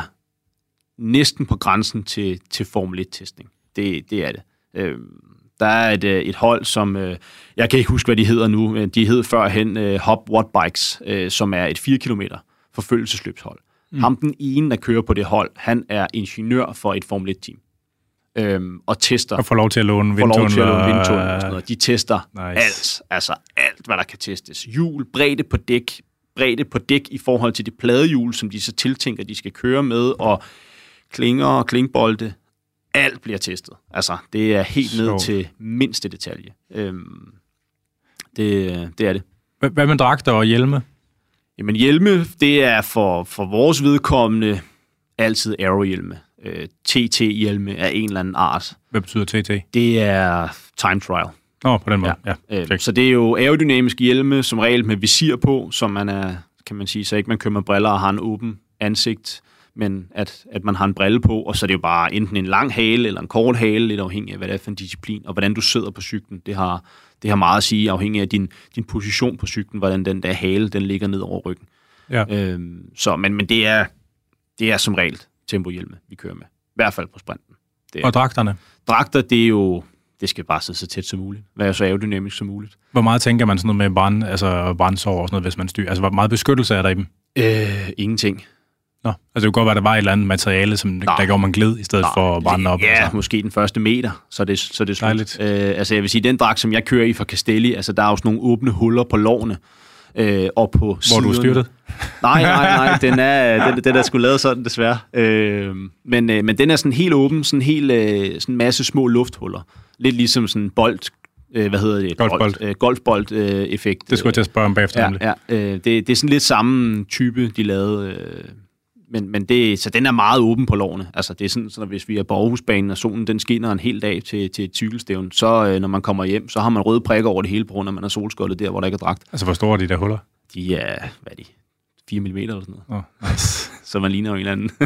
næsten på grænsen til, til Formel et-testning. Det, det er det. Øh, der er et, et hold, som, øh, jeg kan ikke huske, hvad de hedder nu, de hed førhen øh, Hop Watt Bikes, øh, som er et fire kilometer forfølgelsesløbshold. Mm. Ham den ene, der kører på det hold, han er ingeniør for et Formel et-team. Øhm, og tester. Og får lov til at låne vindtunnel. Får lov til at låne vindtunnel og sådan noget. De tester nice. alt, altså alt, hvad der kan testes. Hjul, bredde på dæk, bredde på dæk i forhold til det pladehjul, som de så tiltænker, de skal køre med, og klinger og klingbolde. Alt bliver testet. Altså, det er helt så. Ned til mindste detalje. Øhm, det, det er det. Hvad med dragter og hjelme? Jamen, hjelme, det er for, for vores vedkommende altid aero-hjelme. T T-hjelme af en eller anden art. Hvad betyder T T? Det er time trial. Åh, oh, på den måde, ja. ja. Øh, så det er jo aerodynamiske hjelme, som regel med visir på, som man er, kan man sige, så ikke man kører med briller og har en åben ansigt, men at, at man har en brille på, og så er det jo bare enten en lang hale eller en kort hale, lidt afhængig af, hvad det er for en disciplin, og hvordan du sidder på cyklen. Det har, det har meget at sige, afhængig af din, din position på cyklen, hvordan den der hale, den ligger ned over ryggen. Ja. Øhm, så, men, men det er, det er som regel tempohjelme, vi kører med. I hvert fald på sprinten. Det er. Og dragterne? Dragter, det er jo, det skal bare sidde så tæt som muligt. Være så aerodynamisk som muligt. Hvor meget tænker man sådan noget med brand, altså brandsår og sådan noget, hvis man styrer? Altså, hvor meget beskyttelse er der i dem? Øh, ingenting. Nå, altså det kunne godt være, at der var et eller andet materiale, som Nå. der gjorde man glid, i stedet Nå. for at brænde op. Ja, altså. Måske den første meter, så det, så det er slut. Øh, altså jeg vil sige, den dragt, som jeg kører i fra Castelli, altså der er jo sådan nogle åbne huller på lårene. Øh, og på Hvor siderne. du er styrtet? Nej, nej, nej, den er, den, den er sgu lavet sådan, desværre. Øh, men, øh, men den er sådan helt åben, sådan en hel øh, sådan masse små lufthuller. Lidt ligesom sådan en bold, øh, hvad hedder det? Golfbold. Øh, Golfbold-effekt. Øh, det skulle jeg til at spørge om bagefter. Ja, ja øh, det, det er sådan lidt samme type, de lavede. Øh, men, men det, så den er meget åben på lårene. Altså det er sådan, så hvis vi er på Aarhusbanen, og solen den skinner en hel dag til, til et cykelstævn, så øh, når man kommer hjem, så har man røde prikker over det hele, på grund af, at man er solskoldet der, hvor der ikke er dragt. Altså hvor store er de der huller? De er, hvad er de? fire millimeter eller sådan noget. Oh, nice. Så man ligner jo en eller anden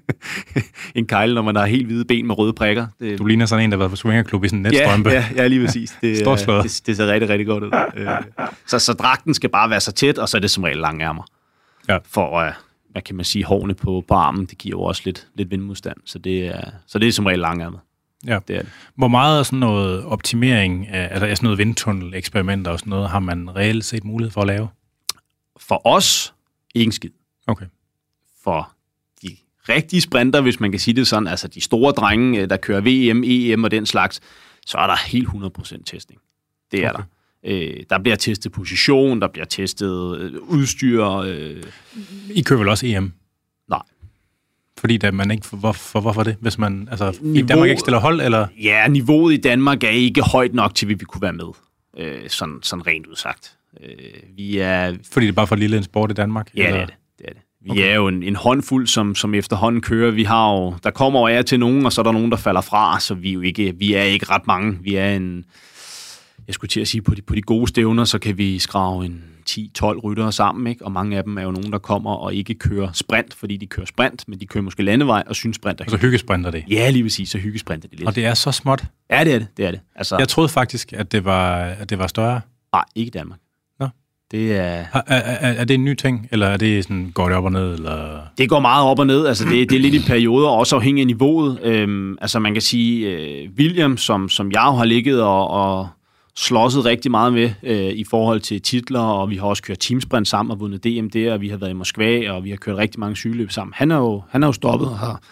en kejle, når man har helt hvide ben med røde prikker. Det... Du ligner sådan en, der har været på swingerklub i sådan en netstrømpe. Ja, ja, ja, lige præcis. Det, Storslået. det, det ser rigtig, rigtig godt ud. så, så dragten skal bare være så tæt, og så er det som regel lange ærmer. Ja. For, uh, hvad kan man sige, hårene på, på armen, det giver jo også lidt, lidt vindmodstand. Så det, er, så det er som regel lange ærmer. Ja. Det er det. Hvor meget af sådan noget optimering, af, altså sådan noget vindtunnel-eksperimenter og sådan noget, har man reelt set mulighed for at lave? For os, ikke en skid. Okay. For de rigtige sprinter, hvis man kan sige det sådan, altså de store drenge, der kører V M, E M og den slags, så er der helt hundrede procent testning. Det er okay. der. Øh, der bliver testet position, der bliver testet øh, udstyr. Øh. I kører vel også E M? Nej. Fordi der man ikke, for, for hvorfor det? Hvis man, altså, Niveau, Danmark ikke stiller hold, eller? Ja, niveauet i Danmark er ikke højt nok til, at vi kunne være med. Øh, sådan, sådan rent udsagt. Øh, vi er... Fordi det er bare for lille en sport i Danmark? Ja, eller? det er det. det, er det. Vi okay. er jo en, en håndfuld, som, som efterhånden kører. Vi har jo, der kommer jo af til nogen, og så er der nogen, der falder fra, så vi er jo ikke, vi er ikke ret mange. Vi er en, jeg skulle til at sige, på de, på de gode stævner, så kan vi skrave en ti tolv ryttere sammen, ikke? Og mange af dem er jo nogen, der kommer og ikke kører sprint, fordi de kører sprint, men de kører måske landevej og synes sprint er og så hyggesprinter det? Ja, lige præcis, så hyggesprinter det lidt. Og det er så småt? Ja, det er det. det, er det. Altså, jeg troede faktisk, at det var, at det var større. Nej, ikke i Danmark. Nå. Det er... Er, er, er det en ny ting, eller er det sådan, går det op og ned? Eller? Det går meget op og ned. Altså, det, det er lidt i perioder, også afhængig af niveauet. Øhm, altså, man kan sige, øh, William, som, som jeg har ligget og, og slåsset rigtig meget med øh, i forhold til titler, og vi har også kørt teamsprint sammen og vundet D M der, og vi har været i Moskva, og vi har kørt rigtig mange cykelløb sammen. Han er jo, han er jo stoppet og har,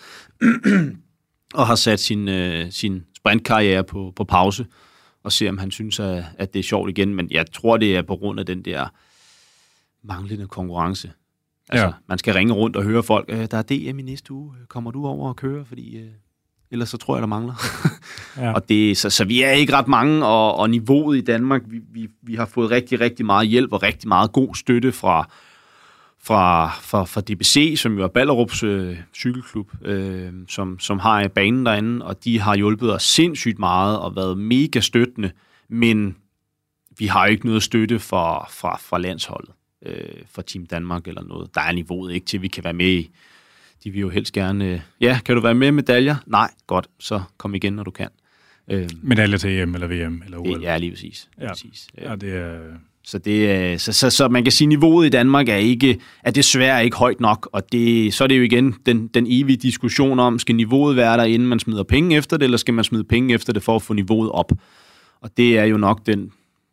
og har sat sin, øh, sin sprintkarriere på, på pause, og se, om han synes, at, at det er sjovt igen. Men jeg tror, det er på grund af den der manglende konkurrence. Altså, ja. Man skal ringe rundt og høre folk, øh, der er D M i næste uge, kommer du over og køre, fordi... Øh, ellers så tror jeg, der mangler. ja. Og det, så, så vi er ikke ret mange, og, og niveauet i Danmark, vi, vi, vi har fået rigtig, rigtig meget hjælp og rigtig meget god støtte fra, fra, fra, fra D B C, som jo er Ballerups øh, cykelklub, øh, som, som har banen derinde, og de har hjulpet os sindssygt meget og været mega støttende, men vi har jo ikke noget støtte fra, fra, fra landsholdet, øh, fra Team Danmark eller noget. Der er niveauet ikke til, vi kan være med i. De vil jo helst gerne, øh, ja, kan du være med i medaljer? Nej, godt, så kom igen, når du kan. Øh, Medaljer til E M eller V M eller O L? Ja, lige præcis. Ja, præcis. ja det er... Så, det, så, så, så man kan sige, at niveauet i Danmark er, ikke, er desværre ikke højt nok, og det, så er det jo igen den, den evige diskussion om, skal niveauet være der, inden man smider penge efter det, eller skal man smide penge efter det for at få niveauet op? Og det er jo nok den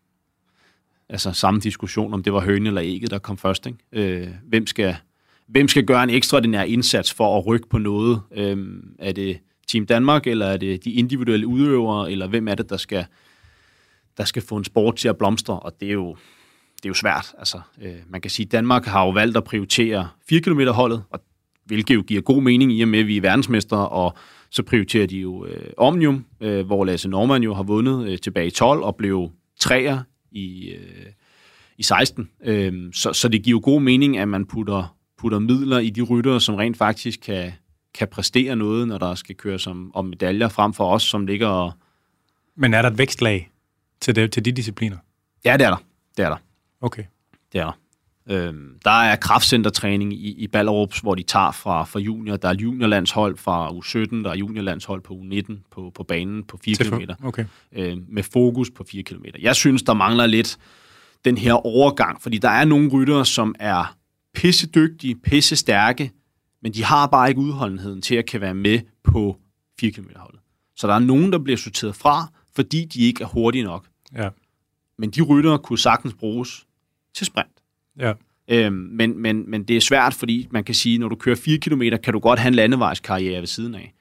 altså, samme diskussion, om det var høne eller ægget, der kom først. Ikke? Øh, hvem, skal, hvem skal gøre en ekstraordinær indsats for at rykke på noget? Øh, er det Team Danmark, eller er det de individuelle udøvere, eller hvem er det, der skal... der skal få en sport til at blomstre, og det er jo, det er jo svært. Altså, øh, man kan sige, at Danmark har jo valgt at prioritere fire kilometer holdet, og hvilket jo giver god mening i og med, at vi er verdensmestre, og så prioriterer de jo øh, Omnium, øh, hvor Lasse Norman jo har vundet øh, tilbage i tolv og blev treer i, øh, i seksten. Øh, så, så det giver jo god mening, at man putter, putter midler i de ryttere, som rent faktisk kan, kan præstere noget, når der skal køres om, om medaljer, frem for os, som ligger og... Men er der et vækstlag til, det, til de discipliner? Ja, det er der. Det er der. Okay. Det er der. Øhm, der er kraftcentertræning i, i Ballerup, hvor de tager fra, fra junior. Der er juniorlandshold fra U sytten, der er juniorlandshold på U nitten på, på banen på fire kilometer. Okay. Øhm, med fokus på fire kilometer. Jeg synes, der mangler lidt den her overgang, fordi der er nogle ryttere, som er pissedygtige, pissestærke, men de har bare ikke udholdenheden til at kan være med på fire kilometer holdet. Så der er nogen, der bliver sorteret fra, fordi de ikke er hurtige nok. Ja. Men de ryttere kunne sagtens bruges til sprint. Ja. Øhm, men, men, men det er svært, fordi man kan sige, når du kører fire kilometer, kan du godt have en landevejskarriere ved siden af.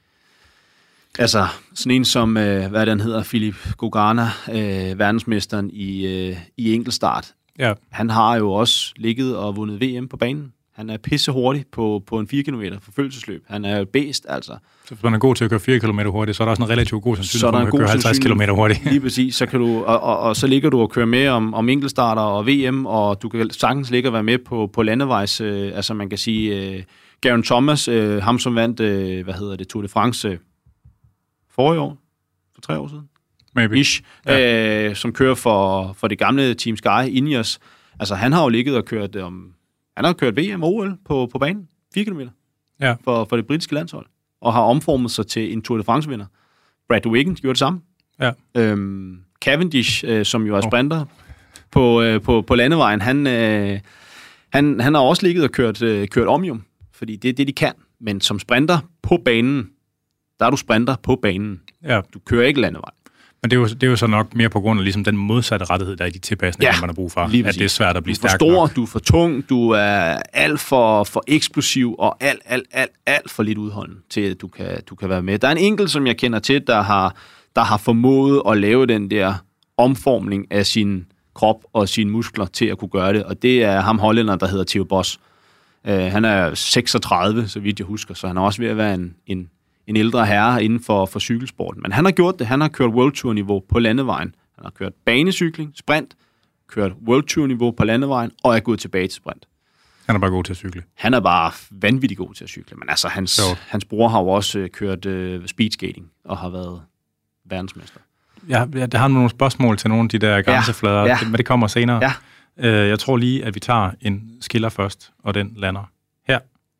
Altså, sådan en som, øh, hvad den hedder, Philip Gogana, øh, verdensmesteren i, øh, i enkeltstart. Ja. Han har jo også ligget og vundet V M på banen. Han er pissehurtig på, på en fire kilometer forfølgelsesløb. Han er jo bedst, altså. Så hvis man er god til at køre fire kilometer hurtigt, så er der også en relativt god sandsynlighed for, at man kan køre halvtreds kilometer hurtigt. Lige præcis. Så kan du, og, og, og så ligger du og kører med om, om enkeltstarter og V M, og du kan sagtens ligge og være med på, på landevejs. Øh, altså man kan sige, øh, Geraint Thomas, øh, ham som vandt, øh, hvad hedder det, Tour de France øh, forrige år, for tre år siden. Maybe. Ish, ja. øh, som kører for, for det gamle Team Sky, Ineos. Altså han har jo ligget og kørt om... Han har kørt V M og O L på, på banen, fire kilometer, ja. for, for det britiske landshold, og har omformet sig til en Tour de France-vinder. Brad Wiggins gjorde det samme. Ja. Øhm, Cavendish, øh, som jo er sprinter oh. på, øh, på, på landevejen, han, øh, han, han har også ligget og kørt, øh, kørt Omnium, fordi det er det, de kan. Men som sprinter på banen, der er du sprinter på banen. Ja. Du kører ikke landevej. Men det er, jo, det er jo så nok mere på grund af ligesom den modsatte rettighed, der er i de tilpasninger, ja, man har brug for. At det er svært at blive stærk nok. Du er for stor, du er for tung, du er alt for, for eksplosiv og alt, alt, alt, alt for lidt udholden til, at du kan, du kan være med. Der er en enkelt, som jeg kender til, der har, der har formået at lave den der omformning af sin krop og sine muskler til at kunne gøre det, og det er ham hollænder, der hedder Theo Bos. Uh, han er seksogtredive, så vidt jeg husker, så han er også ved at være en, en en ældre herre inden for, for cykelsporten. Men han har gjort det. Han har kørt World Tour-niveau på landevejen. Han har kørt banecykling, sprint, kørt World Tour-niveau på landevejen, og er gået tilbage til sprint. Han er bare god til at cykle. Han er bare vanvittig god til at cykle. Men altså, hans, hans bror har jo også uh, kørt uh, speedskating, og har været verdensmester. Ja, jeg har nogle spørgsmål til nogle af de der grænseflader, ja, ja. men det kommer senere. Ja. Uh, jeg tror lige, at vi tager en skiller først, og den lander her.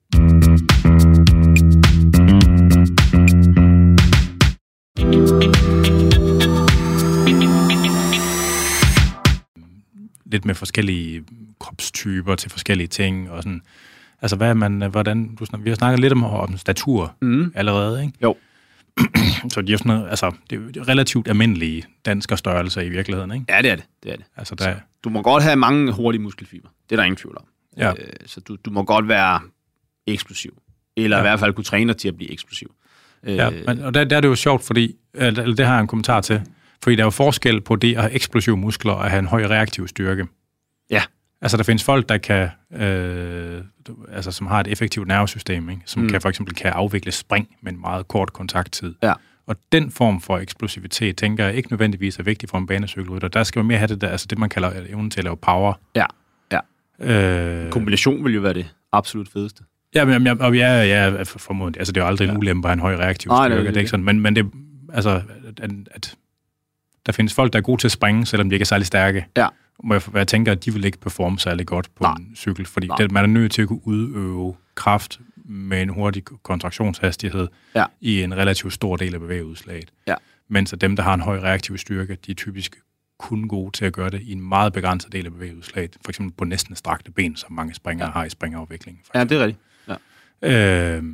Lidt med forskellige kropstyper til forskellige ting og sådan. Altså hvad er man, hvordan du snakker, vi har snakket lidt om, om statur mm. allerede, ikke? Jo. Så de er sådan noget, altså det er jo relativt almindelige danske størrelser i virkeligheden, ikke? Ja, det er det. Det er det. Altså der... Du må godt have mange hurtige muskelfiber. Det er der ingen tvivl om. Ja. Øh, så du, du må godt være eksplosiv. Eller ja. i hvert fald kunne træne dig til at blive eksplosiv. Ja, men, og der, der er det jo sjovt, fordi, eller det har jeg en kommentar til, fordi der er jo forskel på det at have eksplosive muskler og have en høj reaktiv styrke. Ja. Altså der findes folk, der kan, øh, altså som har et effektivt nervesystem, ikke? Som mm. kan for eksempel kan afvikle spring med en meget kort kontakttid. Ja. Og den form for eksplosivitet, tænker jeg ikke nødvendigvis er vigtig for en banecykelrytter. Der skal jo mere have det der, altså det man kalder evnen til at lave power. Ja, ja. Øh, Kombination vil jo være det absolut fedeste. Ja, men jeg, og ja, ja, formodentlig. Altså, det er jo aldrig en ulempe at have en høj reaktiv styrke. Nej, det, det, det er ikke sådan. Men, men det, altså, at, at der findes folk, der er gode til at springe, selvom de ikke er særlig stærke. Ja. Hvor jeg, jeg tænker, at de vil ikke performe særlig godt på Nej. en cykel, fordi det, man er nødt til at kunne udøve kraft med en hurtig kontraktionshastighed ja. i en relativt stor del af bevægeudslaget. Ja. Mens at dem, der har en høj reaktiv styrke, de er typisk kun gode til at gøre det i en meget begrænset del af bevægeudslaget. For eksempel på næsten strakte ben, som mange springere ja. har i springerafvikling. Ja, det er rigtigt. Ja. Øh,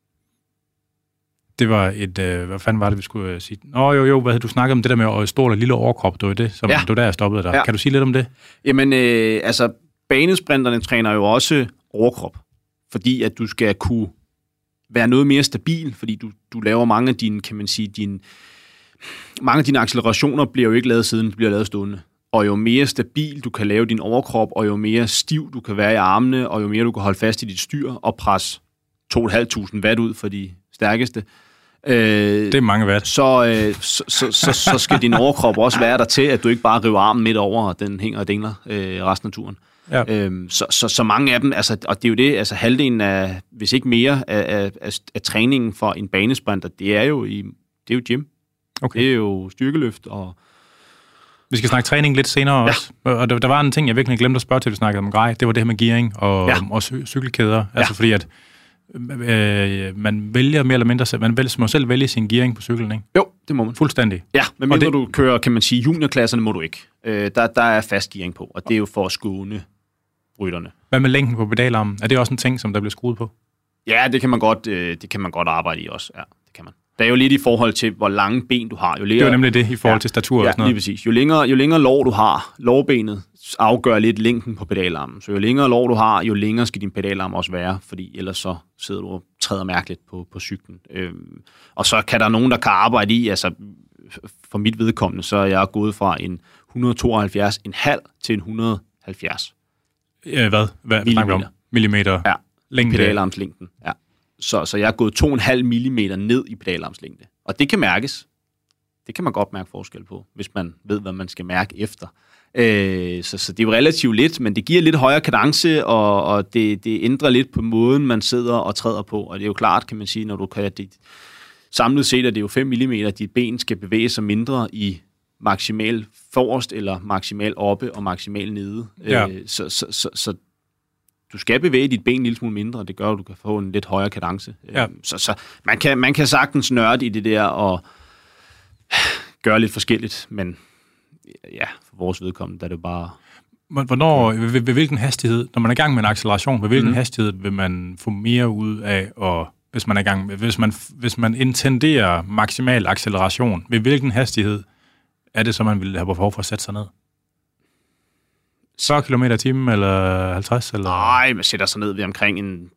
det var et... Øh, hvad fanden var det, vi skulle sige? Nå jo, jo, hvad havde du snakket om det der med stor og lille overkrop? Det var det, som, ja. det var der, jeg stoppede dig. Ja. Kan du sige lidt om det? Jamen, øh, altså, banesprinterne træner jo også overkrop, fordi at du skal kunne være noget mere stabil, fordi du, du laver mange af dine, kan man sige, dine, mange af dine accelerationer bliver jo ikke lavet siden, de bliver lavet stående. Og jo mere stabil du kan lave din overkrop, og jo mere stiv du kan være i armene, og jo mere du kan holde fast i dit styr og presse to tusind fem hundrede watt ud for de stærkeste, Øh, det er mange watt. Så, øh, så, så, så, så skal din overkrop også være der til, at du ikke bare river armen midt over, og den hænger og dingler øh, resten af turen. Ja. Øhm, så, så, så mange af dem, altså, og det er jo det, altså halvdelen af, hvis ikke mere, af, af, af træningen for en banesprinter, det er jo, i, det er jo gym. Okay. Det er jo styrkeløft og... Vi skal snakke træning lidt senere ja. også. Og der, der var en ting, jeg virkelig glemte at spørge til, du snakkede om grej. Det var det her med gearing og, ja. og cy- cykelkæder. Ja. Altså fordi, at øh, man vælger mere eller mindre selv. Man vælger, må selv vælge sin gearing på cyklen, ikke? Jo, det må man. Fuldstændig. Ja, men mindre det... du kører, kan man sige, juniorklasserne må du ikke. Øh, der, der er fast gearing på, og det er jo for at skåne rytterne. Hvad med længden på pedalarmen? Er det også en ting, som der bliver skruet på? Ja, det kan man godt, øh, det kan man godt arbejde i også. Ja, det kan man. Der er jo lidt i forhold til, hvor lange ben du har. Jo længere, det er nemlig det i forhold ja, til statur ja, og sådan noget. Lige præcis. Jo længere, jo længere lår du har, lårbenet afgør lidt længden på pedalarmen. Så jo længere lår du har, jo længere skal din pedalarm også være, fordi ellers så sidder du og træder mærkeligt på, på cyklen. Øhm, og så kan der nogen, der kan arbejde i, altså for mit vedkommende, så er jeg gået fra en et hundrede og tooghalvfjerds komma fem til en et hundrede og halvfjerds. Ja, hvad? Hvad snakker vi om? Millimeter? Ja, længde. Pedalarmslængden, ja. Så, så jeg er gået to komma fem millimeter ned i pedalarmslængde. Og det kan mærkes. Det kan man godt mærke forskel på, hvis man ved, hvad man skal mærke efter. Øh, så, så det er jo relativt lidt, men det giver lidt højere kadence, og, og det, det ændrer lidt på måden, man sidder og træder på. Og det er jo klart, kan man sige, når du kan... Det, samlet set er det jo fem millimeter, dit ben skal bevæge sig mindre i maksimal forrest, eller maksimal oppe og maksimal nede. Ja. Øh, så, så, så, så du skal bevæge dit ben en lille smule mindre, og det gør, at du kan få en lidt højere kadence. Ja. Så, så man, kan, man kan sagtens nørde i det der og gøre lidt forskelligt, men ja, for vores vedkommende, der er det bare... Hvornår, ved, ved, ved hvilken hastighed, når man er i gang med en acceleration, ved hvilken mm. hastighed vil man få mere ud af, og hvis man er i gang med, hvis man, hvis man intenderer maksimal acceleration, ved hvilken hastighed er det så, man vil have behov for at sætte sig ned? fyrre kilometer i timen, eller halvtreds? Eller? Nej, man sætter sig ned ved omkring en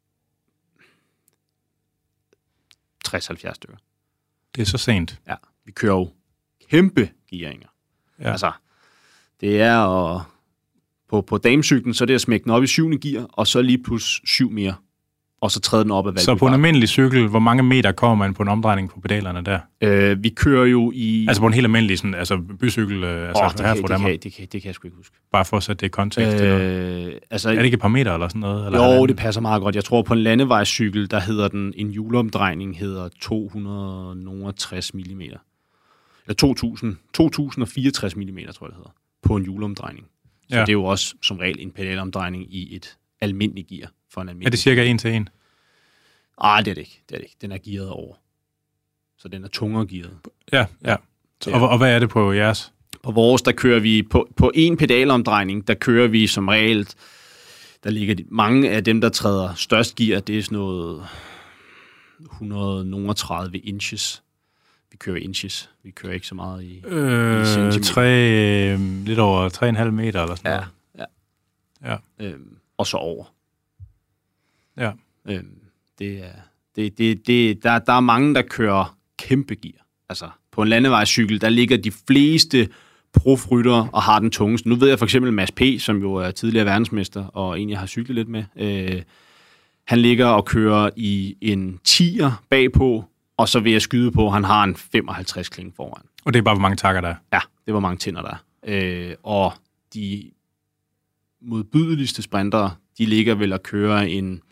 tres til halvfjerds stykker. Det er så sent. Ja, vi kører jo kæmpe gearinger. Ja. Altså, det er at, på, på damecyklen, så er det at smække den op i syvende gear, og så lige plus syv mere, og så træde den op af Valby. Så på en almindelig cykel, hvor mange meter kommer man på en omdrejning på pedalerne der? Øh, vi kører jo i... Altså på en helt almindelig sådan, altså bycykel, øh, altså oh, det, her kan, fra Danmark? Det, det, kan, det kan jeg sgu ikke huske. Bare for at sætte det i kontekst. Øh, altså, er det ikke et par meter eller sådan noget? Eller jo, eller det passer meget godt. Jeg tror på en landevejscykel, der hedder den, en hjuleomdrejning hedder to hundrede og tres millimeter. Eller to tusind, to tusind og fireogtres millimeter, tror jeg det hedder, på en hjuleomdrejning. Så ja. Det er jo også som regel en pedalomdrejning i et almindeligt gear. For en almindelig er det cirka en til en? Nej, det er det ikke. Det er det ikke. Den er gearet over. Så den er tungere gearet. Ja, ja. Så, og, og hvad er det på jeres? På vores, der kører vi på, på en pedalomdrejning, der kører vi som regel, der ligger de, mange af dem, der træder størst gear, det er sådan noget et hundrede og tredive inches. Vi kører inches. Vi kører ikke så meget i, øh, i centimeter. Tre, lidt over tre komma fem meter eller sådan ja, noget. Ja, ja. Øhm, og så over. Ja. Øhm, det er, det, det, det, der, der er mange, der kører kæmpe gear. Altså, på en landevejscykel, der ligger de fleste profryttere og har den tungeste. Nu ved jeg for eksempel Mads P., som jo er tidligere verdensmester, og en, jeg har cyklet lidt med. Øh, han ligger og kører i en tier bagpå, og så vil jeg skyde på, at han har en femoghalvtreds kling foran. Og det er bare, hvor mange takker der er? Ja, det var mange tænder der er. Øh, og de modbydeligste sprintere, de ligger vel at køre en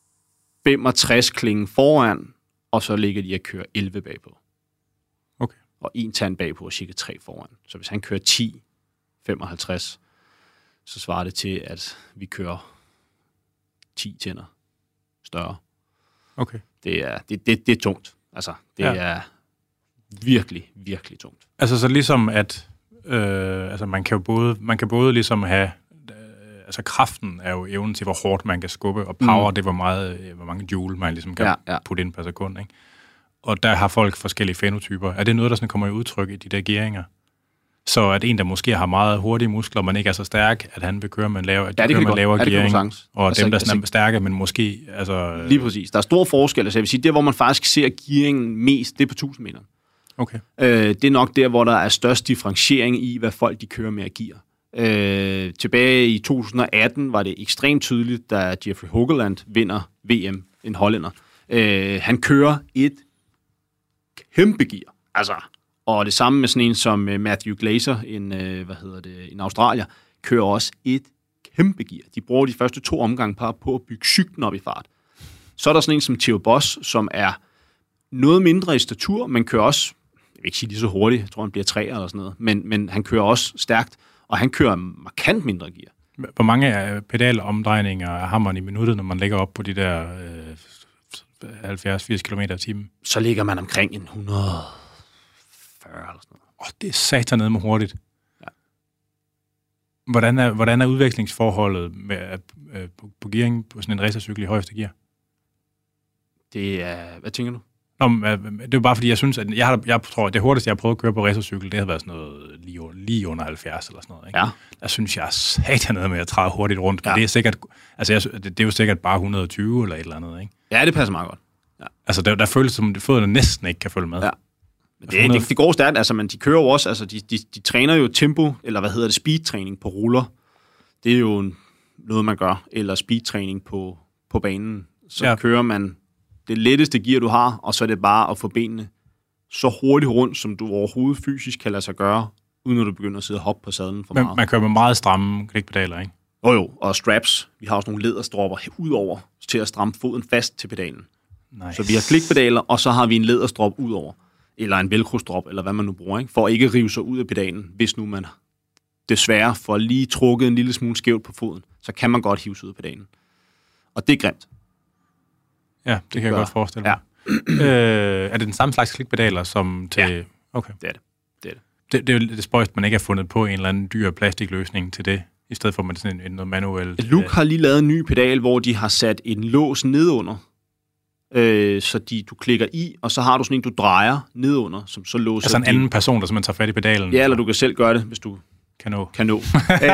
femogtres kling foran, og så ligger de at køre elleve bagpå. Okay. og en tand bagpå og cirka tre foran. Så hvis han kører ti femoghalvtreds, så svarer det til, at vi kører ti tænder større. Okay. Det er, det, det, det er tungt. Altså, det ja. er virkelig, virkelig tungt. Altså, så ligesom at øh, altså, man kan jo både, man kan både ligesom have øh, altså, kraften er jo evnen til, hvor hårdt man kan skubbe, og power, mm. det er, hvor, meget, hvor mange joule man ligesom kan ja, ja. putte ind per sekund, ikke? Og der har folk forskellige fænotyper. Er det noget, der sådan kommer i udtryk i de der gearinger? Så at en, der måske har meget hurtige muskler, men ikke er så stærk, at han vil køre med en lavere, ja, med lavere ja, gearing, og altså, dem, der sådan altså, er stærke, men måske... Altså, lige præcis. Der er stor forskel. Altså, jeg vil sige, det hvor man faktisk ser gearingen mest, det er på tusind meter. Okay. Øh, det er nok der, hvor der er størst differentiering i, hvad folk de kører med af gear. Øh, tilbage i to tusind og atten var det ekstremt tydeligt, da Jeffrey Hogeland vinder V M, en hollænder. Øh, han kører et kæmpe gear. Altså... Og det samme med sådan en som Matthew Glazer, en, hvad hedder det, en australier, kører også et kæmpe gear. De bruger de første to omgange på at bygge cyklen op i fart. Så er der sådan en som Theo Boss, som er noget mindre i statur, men kører også, jeg vil ikke sige lige så hurtigt, jeg tror han bliver tre eller sådan noget, men, men han kører også stærkt, og han kører markant mindre gear. Hvor mange pedalomdrejninger har man i minuttet, når man lægger op på de der øh, halvfjerds til firs kilometer i timen? Så ligger man omkring en hundrede fyrre eller sådan noget. Åh, oh, det er satan med hurtigt. Ja. Hvordan er, hvordan er udvekslingsforholdet med, øh, på, på gearing på sådan en racercykel i højeste gear? Det er... Hvad tænker du? Nå, men, det er jo bare fordi, jeg synes, at jeg, har, jeg tror, at det hurtigste, jeg har prøvet at køre på racercykel, det har været sådan noget lige, lige under halvfjerds eller sådan noget. Ikke? Ja. Jeg synes, jeg er satan med at træde hurtigt rundt. Ja. Men det er sikkert, altså jeg, det, det er jo sikkert bare et hundrede og tyve eller et eller andet, ikke? Ja, det passer meget godt. Ja. Altså, der, der føles som, at fødderne næsten ikke kan følge med. Ja. Men det, det, det går stærkt, altså, men de kører jo også, altså, de, de, de træner jo tempo, eller hvad hedder det, speedtræning på ruller. Det er jo noget, man gør, eller speedtræning på, på banen. Så ja. kører man det letteste gear, du har, og så er det bare at få benene så hurtigt rundt, som du overhovedet fysisk kan lade sig gøre, uden at du begynder at sidde og hoppe på sadlen for men, meget. Man kører med meget stramme klikpedaler, ikke? Jo jo, og straps. Vi har også nogle læderstropper udover til at stramme foden fast til pedalen. Nice. Så vi har klikpedaler, og så har vi en læderstrop udover. Eller en velcro-strop, eller hvad man nu bruger, ikke? For at ikke rive sig ud af pedalen, hvis nu man desværre får lige trukket en lille smule skævt på foden, så kan man godt hive sig ud af pedalen. Og det er grimt. Ja, det kan jeg Gør. godt forestille mig. Ja. øh, er det den samme slags klikpedaler som til... Ja, okay. det er det. Det er det. Det, det er jo lidt spøjst, man ikke har fundet på en eller anden dyr plastikløsning til det, i stedet for at man sådan en, noget manuelt... Luke har lige lavet en ny pedal, hvor de har sat en lås nedunder, øh, så de, du klikker i, og så har du sådan en, du drejer nedunder, som så låser... Altså en de... anden person, der simpelthen tager fat i pedalen? Ja, eller du kan selv gøre det, hvis du... Kan nå. Kan nå.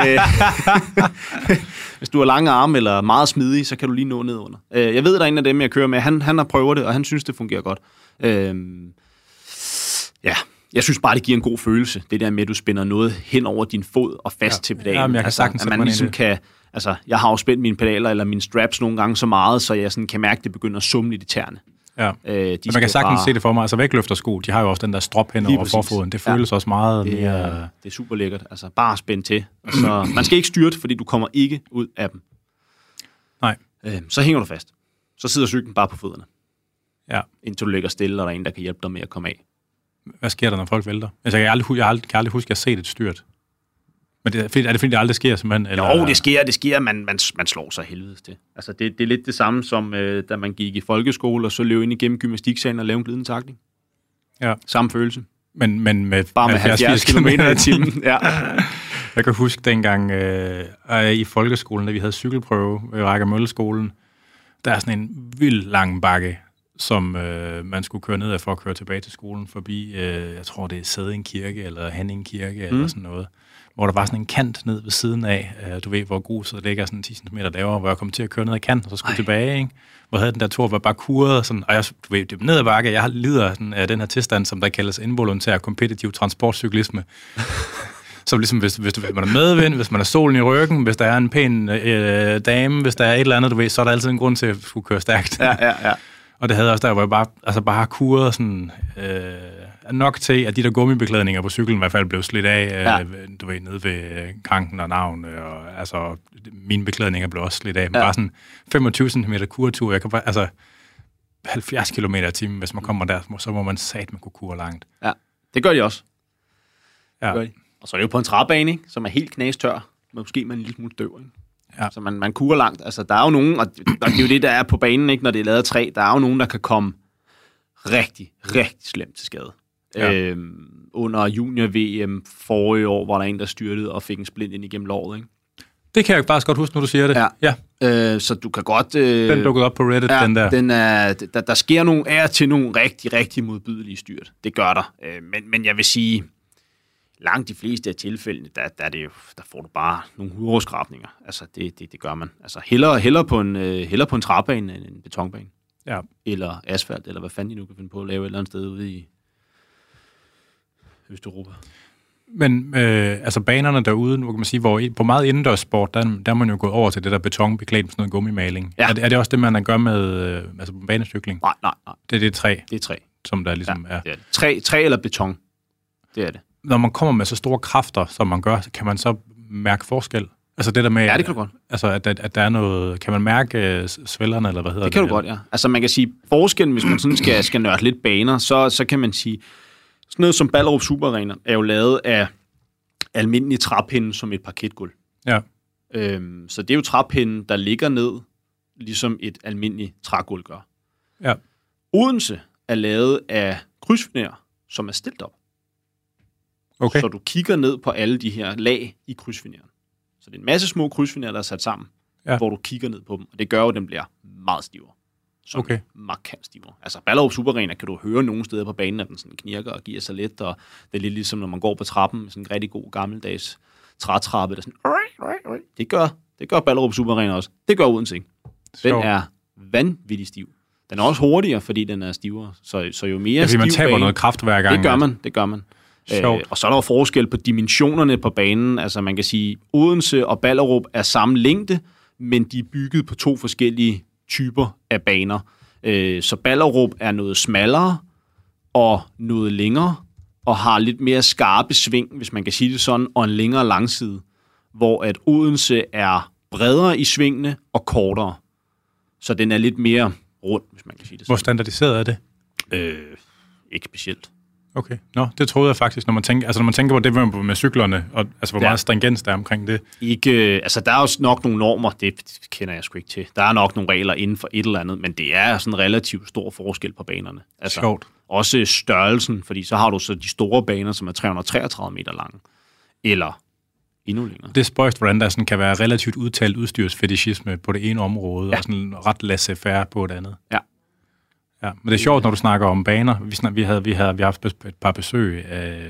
Hvis du har lange arme eller meget smidig, så kan du lige nå nedunder. Jeg ved, der er en af dem, jeg kører med. Han, han har prøvet det, og han synes, det fungerer godt. Øhm, ja, jeg synes bare, det giver en god følelse. Det der med, at du spænder noget hen over din fod og fast ja. til pedalen. Ja, men jeg kan altså, sagtens at man ligesom kan... Altså, jeg har jo spændt mine pedaler eller mine straps nogle gange så meget, så jeg sådan kan mærke, at det begynder at summe lidt i tæerne. Ja, øh, de man kan sagtens bare... se det for mig. Altså vægtløftersko, de har jo også den der strop hen over forfoden. Det føles ja. også meget det er, mere... Det er super lækkert. Altså bare spænd til. Så, man skal ikke styre det, fordi du kommer ikke ud af dem. Nej. Øh, så hænger du fast. Så sidder cyklen bare på fødderne. Ja. Indtil du ligger stille, og der er en, der kan hjælpe dig med at komme af. Hvad sker der, når folk vælter? Altså, jeg kan aldrig, jeg aldrig, kan aldrig huske, at jeg har set et styrt. Men det, er det fordi, det aldrig sker, simpelthen? Eller? Jo, det sker, det sker, man, man, man slår sig helvedes til. Altså, det, det er lidt det samme, som øh, da man gik i folkeskole, og så løb ind igennem gymnastiksalen og lavede en glidende takling. Ja. Samme følelse. Men, men med bare med halvfjerds kilometer i timen. Ja. Jeg kan huske dengang øh, i folkeskolen, da vi havde cykelprøve ved Rækker Mølleskolen, der er sådan en vild lang bakke, som øh, man skulle køre ned af for at køre tilbage til skolen forbi, øh, jeg tror det er Sæding Kirke eller Henning Kirke mm. eller sådan noget, hvor der var sådan en kant ned ved siden af, øh, du ved, hvor gruset ligger sådan ti centimeter lavere, hvor jeg kom til at køre ned ad kanten, og så skulle Ej. tilbage, ikke? Hvor havde den der tur var bare kuret, sådan, og jeg, du ved, det er ned ad bakke, jeg lider sådan, af den her tilstand, som der kaldes involontær kompetitiv transportcyklisme. Så ligesom, hvis, hvis, du, hvis man er medvind, hvis man er solen i ryggen, hvis der er en pæn øh, dame, hvis der er et eller andet, du ved, så er der altid en grund til at skulle køre stærkt. Ja, ja, ja. Og det havde også der, hvor jeg bare, altså bare har kuret sådan, øh, nok til, at de der gummibeklædninger på cyklen i hvert fald blev slidt af, øh, ja. du ved, nede ved kranken og navn, og altså, mine beklædninger blev også slidt af, men ja. bare sådan femogtyve centimeter kurtur, jeg kan bare, altså, halvfjerds kilometer i timen, hvis man kommer der, så må man satme kunne kure langt. Ja. Det gør de også. Ja. Det gør de. Og så er det jo på en træbane, ikke? Som er helt knastør, måske med en lille smule støv. Ikke? Ja. Så man, man kurer langt. Altså, der er jo nogen, og det, og det er jo det, der er på banen, ikke? Når det er lavet af træ. Der er jo nogen, der kan komme rigtig, rigtig slemt til skade. Ja. Øhm, under junior-V M forrige år, var der en, der styrtede og fik en splint ind igennem låret, ikke? Det kan jeg faktisk godt huske, når du siger det. Ja. ja. Øh, så du kan godt... Øh, den dukkede op på Reddit, ja, den der. Den er, der, der sker nogle af til nogle rigtig, rigtig modbydelige styrt. Det gør der. Øh, men, men jeg vil sige, langt de fleste af tilfældene, der, der, er det jo, der får du bare nogle hudrådskrabninger. Altså, det, det, det gør man. Altså, hellere, hellere, på en, øh, hellere på en træbane end en betonbane. Ja. Eller asfalt, eller hvad fanden de nu kan finde på at lave et eller andet sted ude i Østeuropa. Men øh, altså banerne derude, hvor kan man sige, hvor på meget indendørssport, der, der er man jo gået over til det der betonbeklædt med sådan noget gummimaling. Ja. Er, er det også det, man gør med øh, altså på banecykling? Nej, nej, nej. Det er det træ? Det er træ. Som der ligesom ja, er. Det er det. Træ, træ eller beton, det er det. Når man kommer med så store kræfter, som man gør, så kan man så mærke forskel? Altså det der med, ja, det kan du godt. Altså at, at, at der er noget, kan man mærke uh, svælderne, eller hvad hedder det? Det kan det, du godt, ja. Altså man kan sige, forskellen, hvis man sådan skal, skal nørde lidt baner, så, så kan man sige, sådan noget som Ballerup Super Arena er jo lavet af almindelig træpinde som et parketgulv. Ja. Øhm, så det er jo træpinden, der ligger ned, ligesom et almindeligt trægulv gør. Ja. Odense er lavet af krydsfiner, som er stillet op. Okay. Så du kigger ned på alle de her lag i krydsfineren. Så det er en masse små krydsfinerer, der er sat sammen, ja. Hvor du kigger ned på dem. Og det gør jo, at den bliver meget stivere. Som okay. markant stivere. Altså Ballerup Super Arena kan du høre nogle steder på banen, at den sådan knirker og giver sig lidt. Og det er lidt ligesom, når man går på trappen med sådan en rigtig god gammeldags trætrappe, der sådan... Det gør, det gør Ballerup Super Arena også. Det gør Odense ikke. Den Sjov. er vanvittig stiv. Den er også hurtigere, fordi den er stivere. Så, så jo mere ja, stiv man taber bane, noget kraft hver gang. Det gør man, det gør man. Øh, og så er der jo forskel på dimensionerne på banen. Altså man kan sige, Odense og Ballerup er samme længde, men de er bygget på to forskellige typer af baner. Øh, så Ballerup er noget smallere og noget længere, og har lidt mere skarpe sving, hvis man kan sige det sådan, og en længere langside. Hvor at Odense er bredere i svingene og kortere. Så den er lidt mere rund, hvis man kan sige det sådan. Hvor standardiseret er det? Øh, ikke specielt. Okay. Nå, det troede jeg faktisk, når man tænker, altså når man tænker på det med, med cyklerne, og altså hvor ja. meget stringens der er omkring det. Ikke, altså der er jo nok nogle normer, det kender jeg sgu ikke til. Der er nok nogle regler inden for et eller andet, men det er sådan en relativt stor forskel på banerne. Altså, sjovt. Også størrelsen, fordi så har du så de store baner, som er tre hundrede og treogtredive meter lange, eller endnu længere. Det er spøjst, hvordan der sådan kan være relativt udtalt udstyrsfetishisme på det ene område, ja. Og sådan ret laissez-faire på det andet. Ja. Ja, men det er sjovt, når du snakker om baner. Vi, snak, vi havde vi havde vi har haft et par besøg af,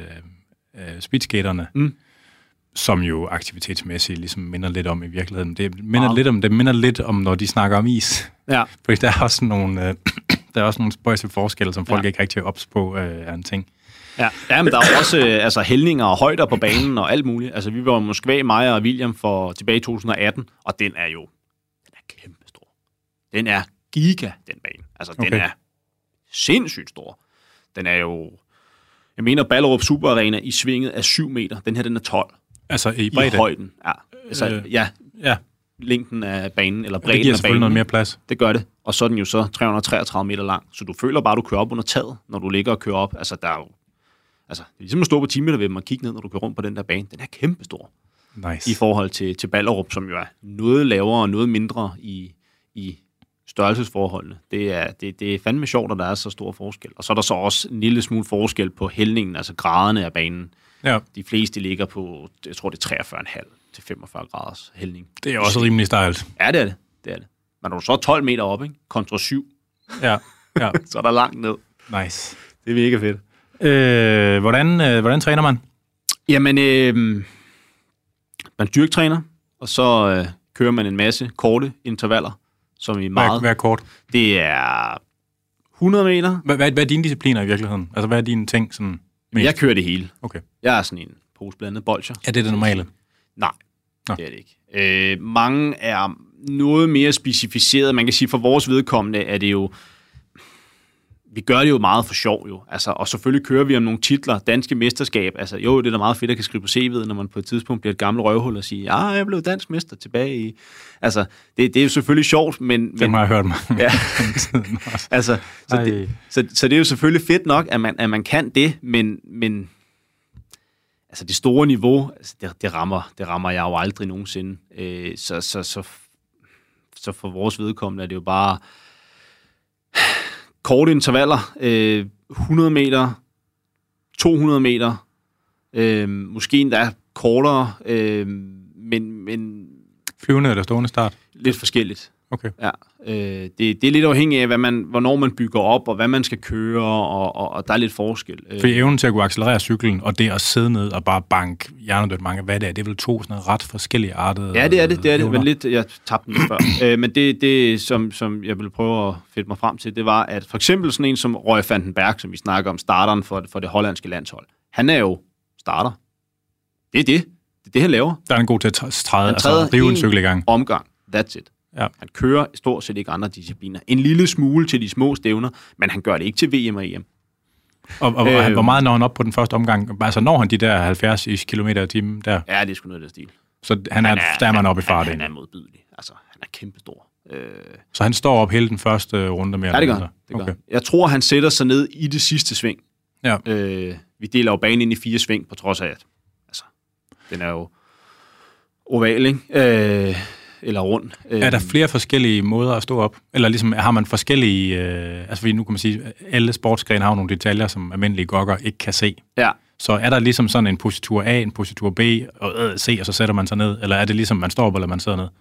af speedskaterne, mm. som jo aktivitetsmæssigt ligesom minder lidt om i virkeligheden. Det minder wow. lidt om det minder lidt om når de snakker om is. Ja. Fordi der er også nogle øh, der er også nogle spøjse forskelle, som folk ja. ikke rigtig er ops på øh, er en ting. Ja, ja, men der er også øh, altså hældninger og højder på banen og alt muligt. Altså vi var i Moskva, mig og William for tilbage i to tusind og atten, og den er jo den er kæmpe stor. Den er giga den bane. Altså okay. Den er sindssygt stor. Den er jo... Jeg mener, Ballerup Super Arena i svinget er syv meter. Den her, den er tolv. Altså i bredde? I højden, ja. Altså, øh, ja. ja. Længden af banen, eller bredden af banen. Det giver selvfølgelig noget mere plads. Det gør det. Og så er den jo så tre hundrede og treogtredive meter lang. Så du føler bare, at du kører op under taget, når du ligger og kører op. Altså, der er jo... Altså, det er ligesom at stå på ti meter ved dem og kigge ned, når du kører rundt på den der bane. Den er kæmpestor. Nice. I forhold til, til Ballerup, som jo er noget lavere og noget mindre i... i størrelsesforholdene. Det er, det, det er fandme sjovt, at der er så stor forskel. Og så er der så også en lille smule forskel på hældningen, altså graderne af banen. Ja. De fleste ligger på, jeg tror det er treogfyrre komma fem til femogfyrre graders hældning. Det er også rimelig stejlt. Ja, det er det. det er det. Men når du så er tolv meter op, ikke? Kontra syv, ja. Ja. så er der langt ned. Nice. Det er mega fedt. Øh, hvordan, øh, hvordan træner man? Jamen, øh, man styrketræner, og så øh, kører man en masse korte intervaller, som i meget... Hvad er kort? Det er hundrede meter. Hvad, hvad, hvad er dine discipliner i virkeligheden? Altså, hvad er dine ting sådan mest? Jeg kører det hele. Okay. Jeg er sådan en poseblandet bolcher. Er det det normale? Nej, Nå. Det er det ikke. Øh, mange er noget mere specificeret. Man kan sige, for vores vedkommende er det jo... vi gør det jo meget for sjov jo, altså, og selvfølgelig kører vi om nogle titler, danske mesterskab, altså jo, det er da meget fedt at kan skrive på C V'et, når man på et tidspunkt bliver et gammelt røvhul og sige, ja, jeg blev dansk mester tilbage i, altså, det, det er jo selvfølgelig sjovt, men... Det har jeg hørt mig. Ja, altså, så det, så, så det er jo selvfølgelig fedt nok, at man, at man kan det, men, men altså det store niveau, altså, det, det, rammer, det rammer jeg jo aldrig nogensinde, øh, så, så, så, så for vores vedkommende er det jo bare korte intervaller, øh, hundrede meter, to hundrede meter, øh, måske endda kortere, øh, men, men... Flyvende eller stående start? Lidt forskelligt. Okay. Ja, øh, det, det er lidt afhængigt af, hvad man, hvornår man bygger op, og hvad man skal køre, og, og, og der er lidt forskel. For evnen til at kunne accelerere cyklen, og det at sidde ned og bare banke hjernedødt mange, hvad det er, det er vel to sådan ret forskellige artede. Ja, det er det, det er det, men lidt, jeg tabte den før. øh, men det, det som, som jeg ville prøve at fedte mig frem til, det var, at for eksempel sådan en som Roy van den Berg, som vi snakker om, starteren for, for det hollandske landshold, han er jo starter. Det er det. Det er det, han laver. Der er en god til at træde, altså rive en cykel i gang. Omgang. That's it. Ja. Han kører stort set ikke andre discipliner. En lille smule til de små stævner, men han gør det ikke til V M og E M. Og, og øh, hvor meget når han op på den første omgang? Altså når han de der halvfjerds kilometer i timen der? Ja, det er sgu noget af den stil. Så han er, han er, der er man oppe i fart. Han, han er modbydelig. Altså, han er kæmpestor. Øh... Så han står op hele den første runde med? Ja, det gør han. Det gør okay. Jeg tror, han sætter sig ned i det sidste sving. Ja. Øh, vi deler jo banen ind i fire sving, på trods af, at altså, den er jo oval, ikke? Øh, eller rund. Er der flere forskellige måder at stå op? Eller ligesom, har man forskellige... Øh, altså, fordi nu kan man sige, at alle sportsgrene har nogle detaljer, som almindelige gokker ikke kan se. Ja. Så er der ligesom sådan en positur A, en positur B, og øh, C, og så sætter man sig ned? Eller er det ligesom, man står op, eller man sidder ned?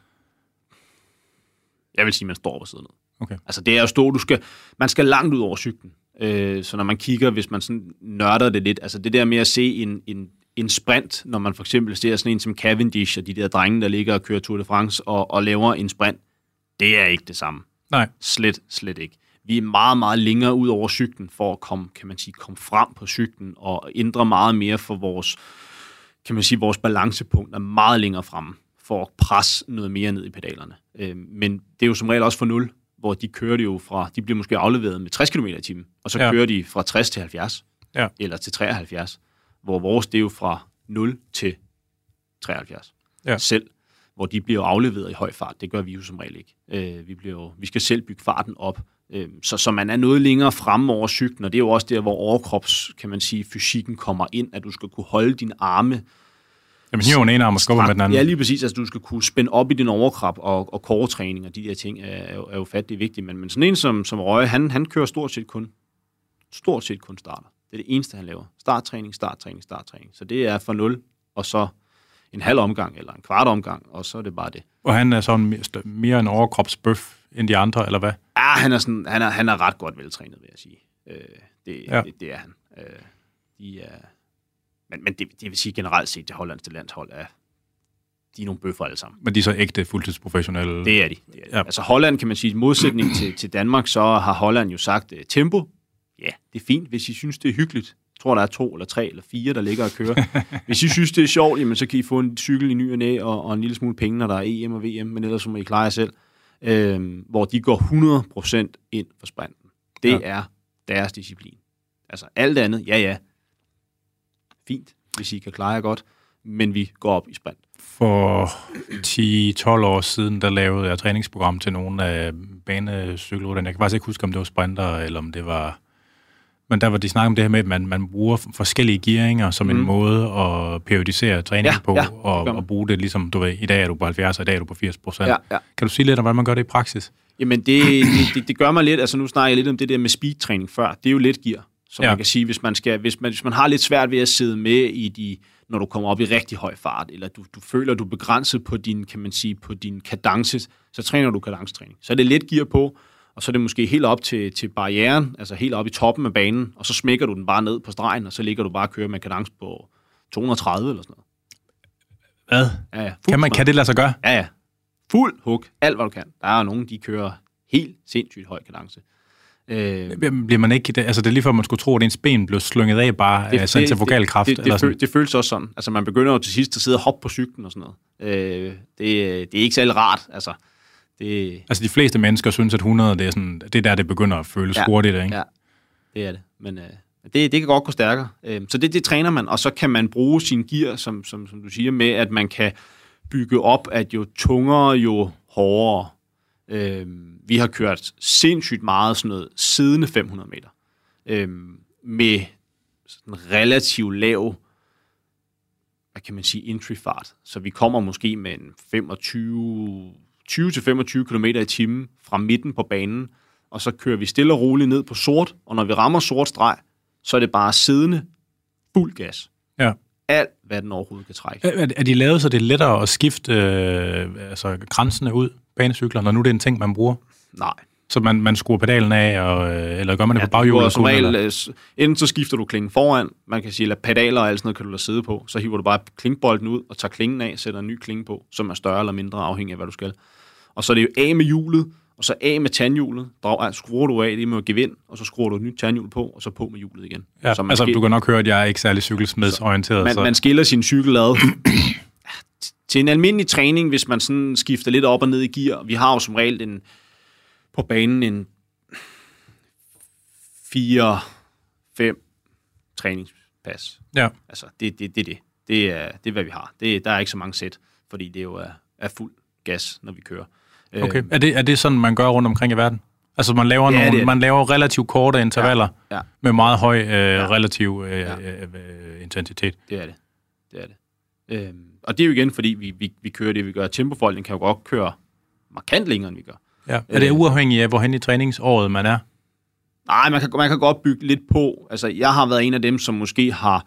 Jeg vil sige, man står op og sidder ned. Okay. Altså, det er jo stå, du skal... Man skal langt ud over cyklen. Øh, så når man kigger, hvis man sådan nørder det lidt, altså det der med at se en... en en sprint, når man for eksempel ser sådan en som Cavendish og de der drenge, der ligger og kører Tour de France og, og laver en sprint, det er ikke det samme. Nej. Slet, slet ikke. Vi er meget, meget længere ud over cyklen for at komme, kan man sige, komme frem på cyklen og ændre meget mere for vores, kan man sige, vores balancepunkt er meget længere fremme for at presse noget mere ned i pedalerne. Øh, men det er jo som regel også for nul, hvor de kører det jo fra, de bliver måske afleveret med tres kilometer i timen, og så ja. kører de fra tres til halvfjerds, ja. eller til treoghalvfjerds. Hvor vores, det er jo fra nul til treoghalvfjerds ja. selv, hvor de bliver afleveret i høj fart. Det gør vi jo som regel ikke. Øh, vi, bliver jo, vi skal selv bygge farten op, øh, så, så man er noget længere fremme over cyklen, og det er jo også der, hvor overkrops, kan man sige, fysikken kommer ind, at du skal kunne holde dine arme. Jamen hiver en ene arm og skubber med den anden. Ja, lige præcis. Altså, du skal kunne spænde op i din overkrop, og, og core-træning og de der ting er, er, jo, er jo fattelig vigtigt. Men, men sådan en som, som Røje, han, han kører stort set kun, stort set kun starter. Det er det eneste, han laver. Starttræning, starttræning, starttræning. Så det er fra nul, og så en halv omgang, eller en kvart omgang, og så er det bare det. Og han er sådan mere en overkropsbøf end de andre, eller hvad? Ja, han er, sådan, han er, han er ret godt veltrænet, vil jeg sige. Øh, det, ja. det, det er han. Øh, de er, men men det, det vil sige generelt set, det hollandske landshold er, de er nogle bøffer alle sammen. Men de er så ægte fuldtidsprofessionelle? Det er de. Det er de. Ja. Altså Holland, kan man sige, i modsætning til, til Danmark, så har Holland jo sagt uh, tempo. Ja, det er fint, hvis I synes, det er hyggeligt. Jeg tror, der er to eller tre eller fire, der ligger og kører. Hvis I synes, det er sjovt, jamen, så kan I få en cykel i ny og næ, og, og en lille smule penge, når der er E M og V M, men ellers så må I klare jer selv. Øhm, hvor de går hundrede procent ind for sprinten. Det ja. er deres disciplin. Altså alt andet, ja ja, fint, hvis I kan klare jer godt, men vi går op i sprint. For ti tolv år siden, der lavede jeg et træningsprogram til nogle af banecykelrytterne. Jeg kan faktisk ikke huske, om det var sprinter, eller om det var... Men der var de snakket om det her med, at man, man bruger forskellige gearinger som mm. en måde at periodisere træning ja, på, ja, og, og bruge det ligesom, du ved, i dag er du på halvfjerds, og i dag er du på firs procent. Ja, ja. Kan du sige lidt om, hvordan man gør det i praksis? Jamen, det, det, det, det gør mig lidt, altså nu snakker jeg lidt om det der med speedtræning før, det er jo let gear, som ja. man kan sige, hvis man, skal, hvis, man, hvis man har lidt svært ved at sidde med i de, når du kommer op i rigtig høj fart, eller du, du føler, du er begrænset på din, kan man sige, på din kadence, så træner du kadencetræning. Så er det let gear på, og så er det måske helt op til, til barrieren, altså helt op i toppen af banen, og så smækker du den bare ned på stregen, og så ligger du bare og kører med kadence på to hundrede og tredive eller sådan noget. Hvad? Ja, ja. Kan, man, kan det lade sig gøre? Ja, ja. Fuld hug. Alt, hvad du kan. Der er jo nogen, de kører helt sindssygt høj kadence. Øh, Bliver man ikke... Det, altså, det er lige før, man skulle tro, at ens ben blev slynget af bare af centrifugal kraft. Det, det, eller det, føl, det føles også sådan. Altså, man begynder jo til sidst at sidde og hoppe på cyklen og sådan noget. Øh, det, det er ikke særlig rart, altså... Det... Altså de fleste mennesker synes, at hundrede, det er, sådan, det er der, det begynder at føles ja, hurtigt, ikke? Ja. det er det. Men øh, det, det kan godt gå stærkere. Øh, så det, det træner man, og så kan man bruge sin gear, som, som, som du siger, med at man kan bygge op, at jo tungere, jo hårdere. Øh, vi har kørt sindssygt meget sådan noget siddende fem hundrede meter. Øh, med sådan relativt lav, hvad kan man sige, entry-fart. Så vi kommer måske med en femogtyve, tyve til femogtyve kilometer i timen fra midten på banen, og så kører vi stille og roligt ned på sort, og når vi rammer sort streg, så er det bare siddende fuld gas. Ja. Alt, hvad den overhovedet kan trække. Er, er de lavet, så det er lettere at skifte øh, altså kransene ud, banecykler, når nu det er en ting, man bruger? Nej. Så man, man skruer pedalen af, og, eller gør man det ja, på baghjulet? Som regel, enten så skifter du klingen foran, man kan sige, at pedaler og alt sådan noget kan du lade sidde på, så hiver du bare klingbolden ud og tager klingen af, sætter en ny klinge på, som er større eller mindre afhængig af, hvad du skal. Og så er det jo af med hjulet, og så af med tandhjulet, skruer du af det med gevind, og så skruer du et nyt tandhjul på, og så på med hjulet igen. Ja, så altså skil... du kan nok høre, at jeg er ikke særlig cykelsmedsorienteret. Man, så... man skiller sin cykel ad. Til en almindelig træning, hvis man sådan skifter lidt op og ned i gear, vi har jo som regel en, på banen en fire, fem træningspas. Ja. Altså, det, det, det, det. Det er, det er, hvad vi har. Det, der er ikke så mange sæt, fordi det jo er, er fuld gas, når vi kører. Okay. Øh, er, det, er det sådan, man gør rundt omkring i verden? Altså, man laver, ja, nogle, man laver relativt korte intervaller ja, ja. med meget høj øh, ja. relativ øh, ja. øh, intensitet. Det er det. Det er det. Øh, og det er jo igen, fordi vi, vi, vi kører det, vi gør. Tempofolden kan jo godt køre markant længere, end vi gør. Ja. Er det uafhængigt af, hvorhen i træningsåret man er? Nej, man kan, man kan godt bygge lidt på. Altså, jeg har været en af dem, som måske har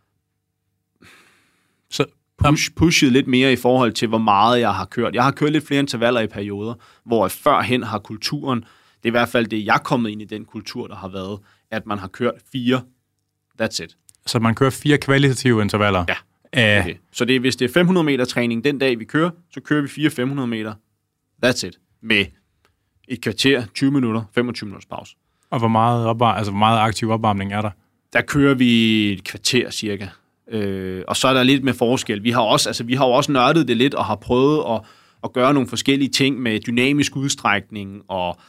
så, push, pushet lidt mere i forhold til, hvor meget jeg har kørt. Jeg har kørt lidt flere intervaller i perioder, hvor førhen har kulturen, det er i hvert fald det, jeg er kommet ind i den kultur, der har været, at man har kørt fire. That's it. Så man kører fire kvalitative intervaller? Ja. Af... Okay. Så det er, hvis det er fem hundrede meter træning den dag, vi kører, så kører vi fire fem hundrede meter. That's it. Med et kvarter, tyve minutter, femogtyve minutters pause. Og hvor meget, opvar- altså, hvor meget aktiv opvarmning er der? Der kører vi et kvarter cirka. Øh, og så er der lidt med forskel. Vi har også, altså, vi har jo også nørdet det lidt og har prøvet at, at gøre nogle forskellige ting med dynamisk udstrækning og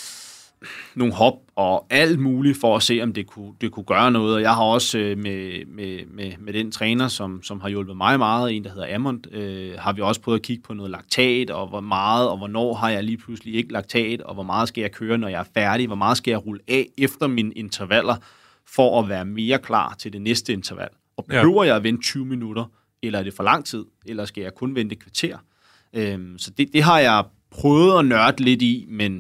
nogle hop og alt muligt for at se, om det kunne, det kunne gøre noget. Og jeg har også øh, med, med, med, med den træner, som, som har hjulpet mig meget, en der hedder Amond, øh, har vi også prøvet at kigge på noget laktat, og hvor meget og hvornår har jeg lige pludselig ikke laktat, og hvor meget skal jeg køre, når jeg er færdig, hvor meget skal jeg rulle af efter mine intervaller, for at være mere klar til det næste interval. Og behøver ja. jeg at vente tyve minutter, eller er det for lang tid, eller skal jeg kun vente et kvarter? Øhm, så det, det har jeg prøvet at nørde lidt i, men...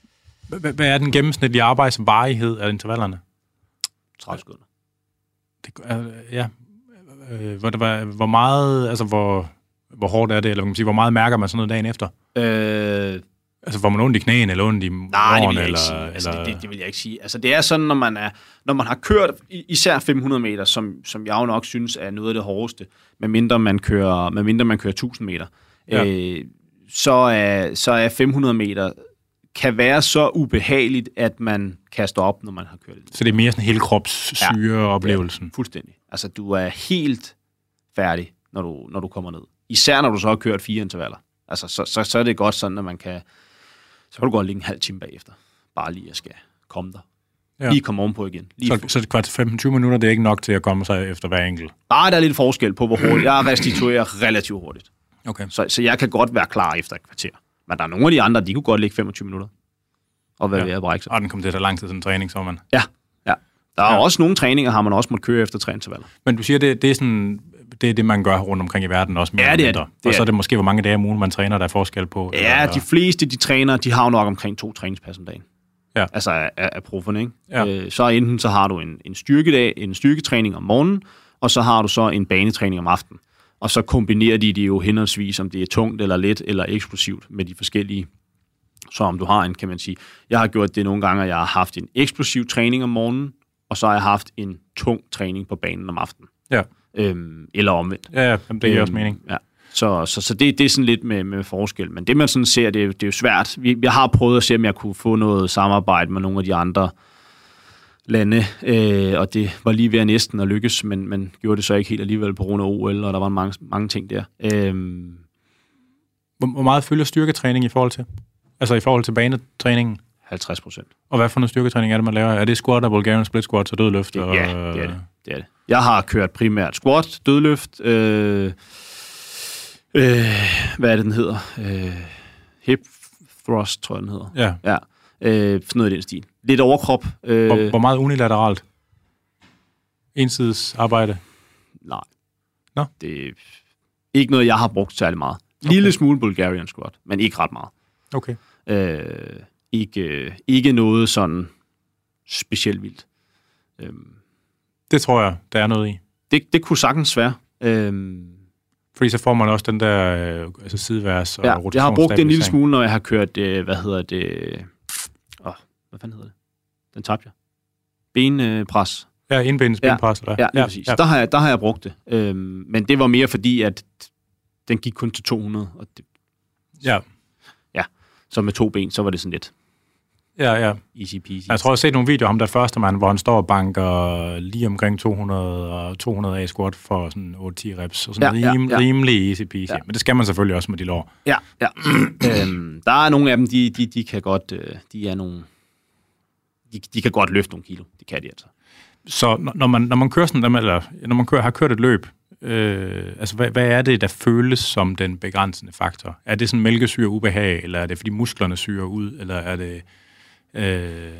Hvad er den gennemsnitlige arbejdsvarighed af intervallerne? tredive sekunder. Det, uh, ja. Uh, hvor, hvor meget, altså hvor, hvor hårdt er det, eller kan man sige, hvor meget mærker man sådan noget dagen efter? Øh... Altså, får man ondt i knæene, eller ondt i morgen? Nej, det vil jeg eller, ikke sige. Altså, eller... det, det, det vil jeg ikke sige. Altså, det er sådan, når man, er, når man har kørt især fem hundrede meter, som, som jeg jo nok synes er noget af det hårdeste, medmindre man kører, medmindre man kører tusind meter, ja. øh, så, er, så er fem hundrede meter kan være så ubehageligt, at man kaster op, når man har kørt det. Så det er mere sådan en helkropssyreoplevelsen? Ja, fuldstændig. Altså, du er helt færdig, når du, når du kommer ned. Især når du så har kørt fire intervaller. Altså, så, så, så er det godt sådan, at man kan... Så kan du godt ligge en halv time bagefter. Bare lige at skal komme der. Ja. Lige komme ovenpå igen. Lige så, så det kvart femten til tyve minutter, det er ikke nok til at komme sig efter hver enkelt? Nej, der er lidt forskel på, hvor hurtigt. Jeg restituerer relativt hurtigt. Okay. Så, så jeg kan godt være klar efter et kvarter. Men der er nogle af de andre, de kunne godt ligge femogtyve minutter. Og være ja. ved at brække sig. Og den kommer til at tage lang tid, sådan en træning, så man. Ja, ja. Der er ja. også nogle træninger, har man også måttet køre efter tre intervaller. Men du siger, det, det er sådan... Det er det, man gør rundt omkring i verden også mere ja, det er det. det. Og så er det måske, hvor mange dage om ugen man træner, der er forskel på. Ja, eller... de fleste, de træner, de har jo nok omkring to træningspas om dagen. Ja. Altså af, af profferne, ikke? Ja. Øh, så enten så har du en, en styrkedag, en styrketræning om morgenen, og så har du så en banetræning om aftenen. Og så kombinerer de det jo henholdsvis, om det er tungt eller let eller eksplosivt med de forskellige. Så om du har en, kan man sige, jeg har gjort det nogle gange, at jeg har haft en eksplosiv træning om morgenen, og så har jeg haft en tung træning på banen om aftenen. Ja. Øhm, eller omvendt. Ja, ja, det giver øhm, også mening. Ja. Så, så, så det, det er sådan lidt med, med forskel. Men det, man sådan ser, det, det er jo svært. Vi, jeg har prøvet at se, om jeg kunne få noget samarbejde med nogle af de andre lande, øh, og det var lige ved at næsten at lykkes, men man gjorde det så ikke helt alligevel på grund af O L, og der var mange, mange ting der. Øhm, hvor, hvor meget følger styrketræning i forhold til? Altså i forhold til banetræningen? halvtreds procent. Og hvad for noget styrketræning er det, man laver? Er det squat og Bulgarian split squats og dødløft? Det, og, ja, det er det. det er det. Jeg har kørt primært squat, dødløft, øh, øh, hvad er det, den hedder? Øh, hip thrust, tror jeg, den hedder. Ja. Ja. Øh, noget i den stil. Lidt overkrop. Øh, hvor, hvor meget unilateralt? Ensides arbejde? Nej. Nå? Det er ikke noget, jeg har brugt særlig meget. Okay. Lille smule Bulgarian squat, men ikke ret meget. Okay. Øh, ikke, ikke noget sådan specielt vildt. Øh, det tror jeg, der er noget i. Det, det kunne sagtens være. Øh, Fordi så får man også den der øh, altså sideværs og ja, rotationsstabilisering. Jeg har brugt det en lille smule, når jeg har kørt, øh, hvad hedder det... Åh, hvad fanden hedder det? Den tabte jeg. Benpres. Ja, indbenens ja, benpres. Eller? Ja, ja, præcis. Ja. Der, har jeg, der har jeg brugt det. Øhm, men det var mere fordi, at den gik kun til to hundrede. Og det, ja. Ja, så med to ben, så var det sådan lidt... Ja, ja. Easy peasy. Jeg tror, jeg har set nogle videoer om der første mand, hvor han står og banker lige omkring to hundrede og to hundrede A squat for sådan otte til ti reps. Og sådan ja, rim, ja, ja. rimelig easy peasy. Ja. Men det skal man selvfølgelig også med de lår. Ja, ja. øhm, der er nogle af dem, de, de, de kan godt... De er nogle... De, de kan godt løfte nogle kilo. Det kan de altså. Så når man, når man kører sådan, eller når man kører, har kørt et løb, øh, altså hvad, hvad er det, der føles som den begrænsende faktor? Er det sådan mælkesyre ubehag, eller er det fordi musklerne syrer ud, eller er det... Øh...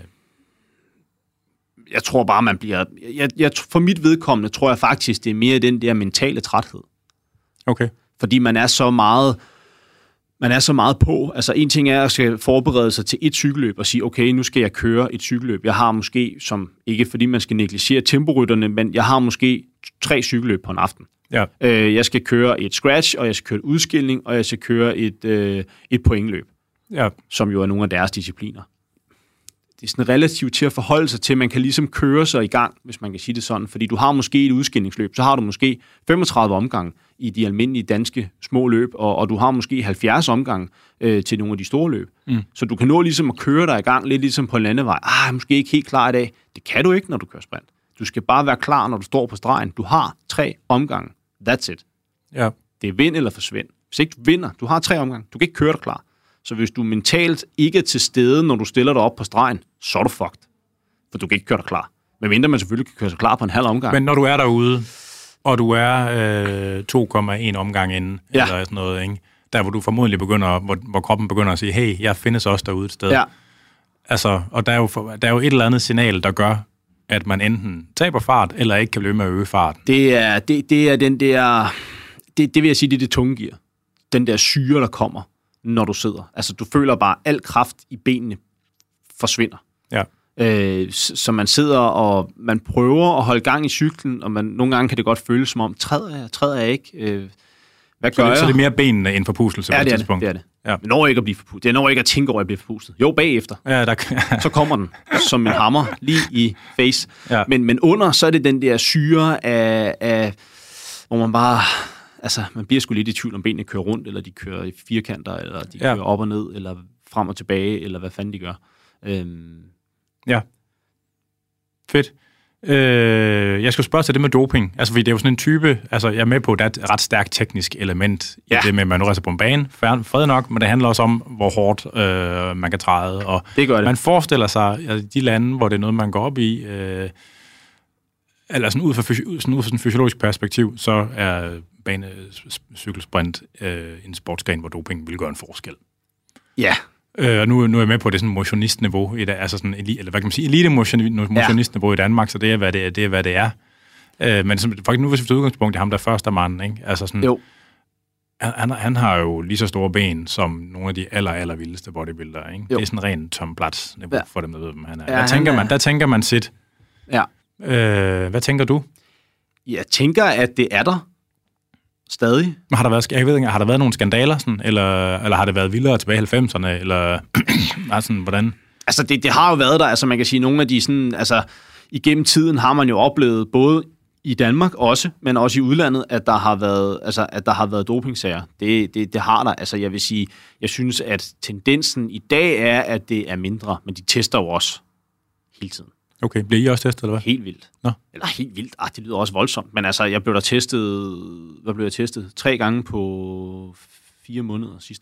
Jeg tror bare, man bliver... Jeg, jeg, for mit vedkommende tror jeg faktisk, det er mere den der mentale træthed. Okay. Fordi man er så meget... Man er så meget på. Altså en ting er at skal forberede sig til et cykelløb og sige, okay, nu skal jeg køre et cykelløb. Jeg har måske, som ikke fordi man skal negligere temporytterne, men jeg har måske tre cykelløb på en aften. Ja. Øh, jeg skal køre et scratch, og jeg skal køre et udskilning, og jeg skal køre et, øh, et pointløb, ja. Som jo er nogle af deres discipliner. Det er sådan relativt til at forholde sig til, man kan ligesom køre sig i gang, hvis man kan sige det sådan, fordi du har måske et udskillingsløb, så har du måske femogtredive omgange i de almindelige danske små løb, og, og du har måske halvfjerds omgange øh, til nogle af de store løb. Mm. Så du kan nå ligesom at køre dig i gang, lidt ligesom på en landevej. Ah, jeg er måske ikke helt klar i dag. Det kan du ikke, når du kører sprint. Du skal bare være klar, når du står på stregen. Du har tre omgange. That's it. Ja. Det er vind eller forsvind. Hvis ikke du vinder, du har tre omgange. Du kan ikke køre dig klar. Så hvis du mentalt ikke er til stede, når du stiller dig op på stregen, så er du fucked. For du kan ikke køre dig klar. Men mindre man selvfølgelig kan køre sig klar på en halv omgang. Men når du er derude, og du er øh, to komma en omgang inden, ja. Eller sådan noget, ikke? Der hvor du formodentlig begynder, hvor, hvor kroppen begynder at sige, hey, jeg findes også derude et sted. Ja. Altså, og der er, jo, der er jo et eller andet signal, der gør, at man enten taber fart, eller ikke kan blive med at øge fart. Det er, det, det er den der, det, det vil jeg sige, det er det tunge gear. Den der syre, der kommer, når du sidder. Altså, du føler bare, al kraft i benene forsvinder. Ja. Øh, så man sidder, og man prøver at holde gang i cyklen, og man, nogle gange kan det godt føles som om, træder jeg, træder jeg ikke? Øh, hvad gør så det, jeg? Så det er mere benene end forpustelse ja, på det et tidspunkt? Ja, det er det. Ja. Det når ikke at blive forpustet. Det når ikke at tænke over at blive forpustet. Jo, bagefter. Ja, der... så kommer den som en hammer lige i face. Ja. Men, men under, så er det den der syre af, af hvor man bare... Altså, man bliver sgu lidt i tvivl, om benene kører rundt, eller de kører i firkanter, eller de ja. kører op og ned, eller frem og tilbage, eller hvad fanden de gør. Øhm. Ja. Fedt. Øh, jeg skal spørge til det med doping. Altså, fordi det er jo sådan en type... Altså, jeg er med på, at der er et ret stærkt teknisk element i ja. det med, at man nu rejser på en bane. Fred nok, men det handler også om, hvor hårdt øh, man kan træde. Og det gør det. Man forestiller sig, at de lande, hvor det er noget, man går op i... Øh, eller sådan ud fra, sådan ud fra sådan et fysiologisk perspektiv, så er banecykelsprint øh, en sportsgren, hvor doping vil gøre en forskel. Ja. Øh, og nu, nu er jeg med på det sådan motionistniveau, i dag, altså sådan, eller hvad kan man sige, elite motionistniveau ja. i Danmark, så det er, hvad det er. Det er, hvad det er. Øh, men som, faktisk nu, hvis vi tager udgangspunkt i ham, der første mand, ikke? Altså sådan, jo. Han, han, han har jo lige så store ben som nogle af de aller, aller vildeste bodybuildere, ikke? Det er sådan rent Tom Platz-niveau ja. for dem, der ved, hvem han er. Ja, der, tænker er... Man, der tænker man sit. Ja. Øh, hvad tænker du? Jeg tænker, at det er der stadig. Har der været, jeg ved ikke, har der været nogle skandaler, sådan, eller, eller har det været vildere tilbage i halvfemserne, eller sådan, hvordan? Altså, det, det har jo været der, altså man kan sige, nogle af de sådan, altså, igennem tiden har man jo oplevet, både i Danmark også, men også i udlandet, at der har været, altså, at der har været dopingsager. Det, det, det har der, altså jeg vil sige, jeg synes, at tendensen i dag er, at det er mindre, men de tester jo også hele tiden. Okay, bliver I også testet, eller hvad? Helt vildt. Nå. Eller helt vildt. Ah, det lyder også voldsomt. Men altså, jeg blev der testet, hvad blev jeg testet? Tre gange på fire måneder sidste år.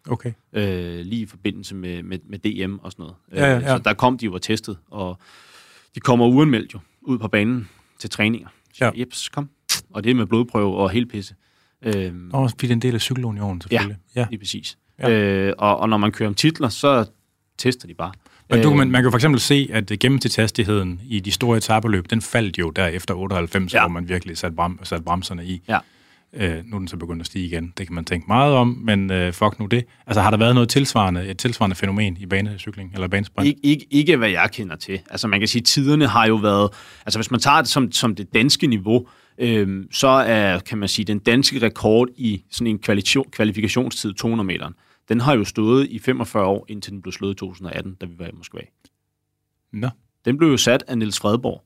Okay. Øh, lige i forbindelse med, med, med D M og sådan noget. Ja, ja, ja. Så der kom de jo og testet, og de kommer uanmeldt jo ud på banen til træninger. Så ja. Jeps, kom. Og det er med blodprøve og hele pisse. Øhm, og vi er en del af cykelunionen, selvfølgelig. Ja, ja. Lige præcis. Ja. Øh, og, og når man kører om titler, så tester de bare. Men du, man, man kan jo for eksempel se, at gennemsnitshastigheden i de store etapeløb, den faldt jo der efter otteoghalvfems, ja. Hvor man virkelig satte, brem, satte bremserne i. Ja. Øh, nu er den så begyndt at stige igen. Det kan man tænke meget om, men øh, fuck nu det. Altså har der været noget tilsvarende, et tilsvarende fænomen i banecykling eller banesprint? Ik- ikke, ikke hvad jeg kender til. Altså man kan sige, at tiderne har jo været... Altså hvis man tager det som, som det danske niveau, øh, så er, kan man sige, den danske rekord i sådan en kvali- kvalifikationstid, to hundrede meteren, den har jo stået i femogfyrre år, indtil den blev slået i to tusind og atten, da vi var i Moskva. Nå. Den blev jo sat af Niels Fredborg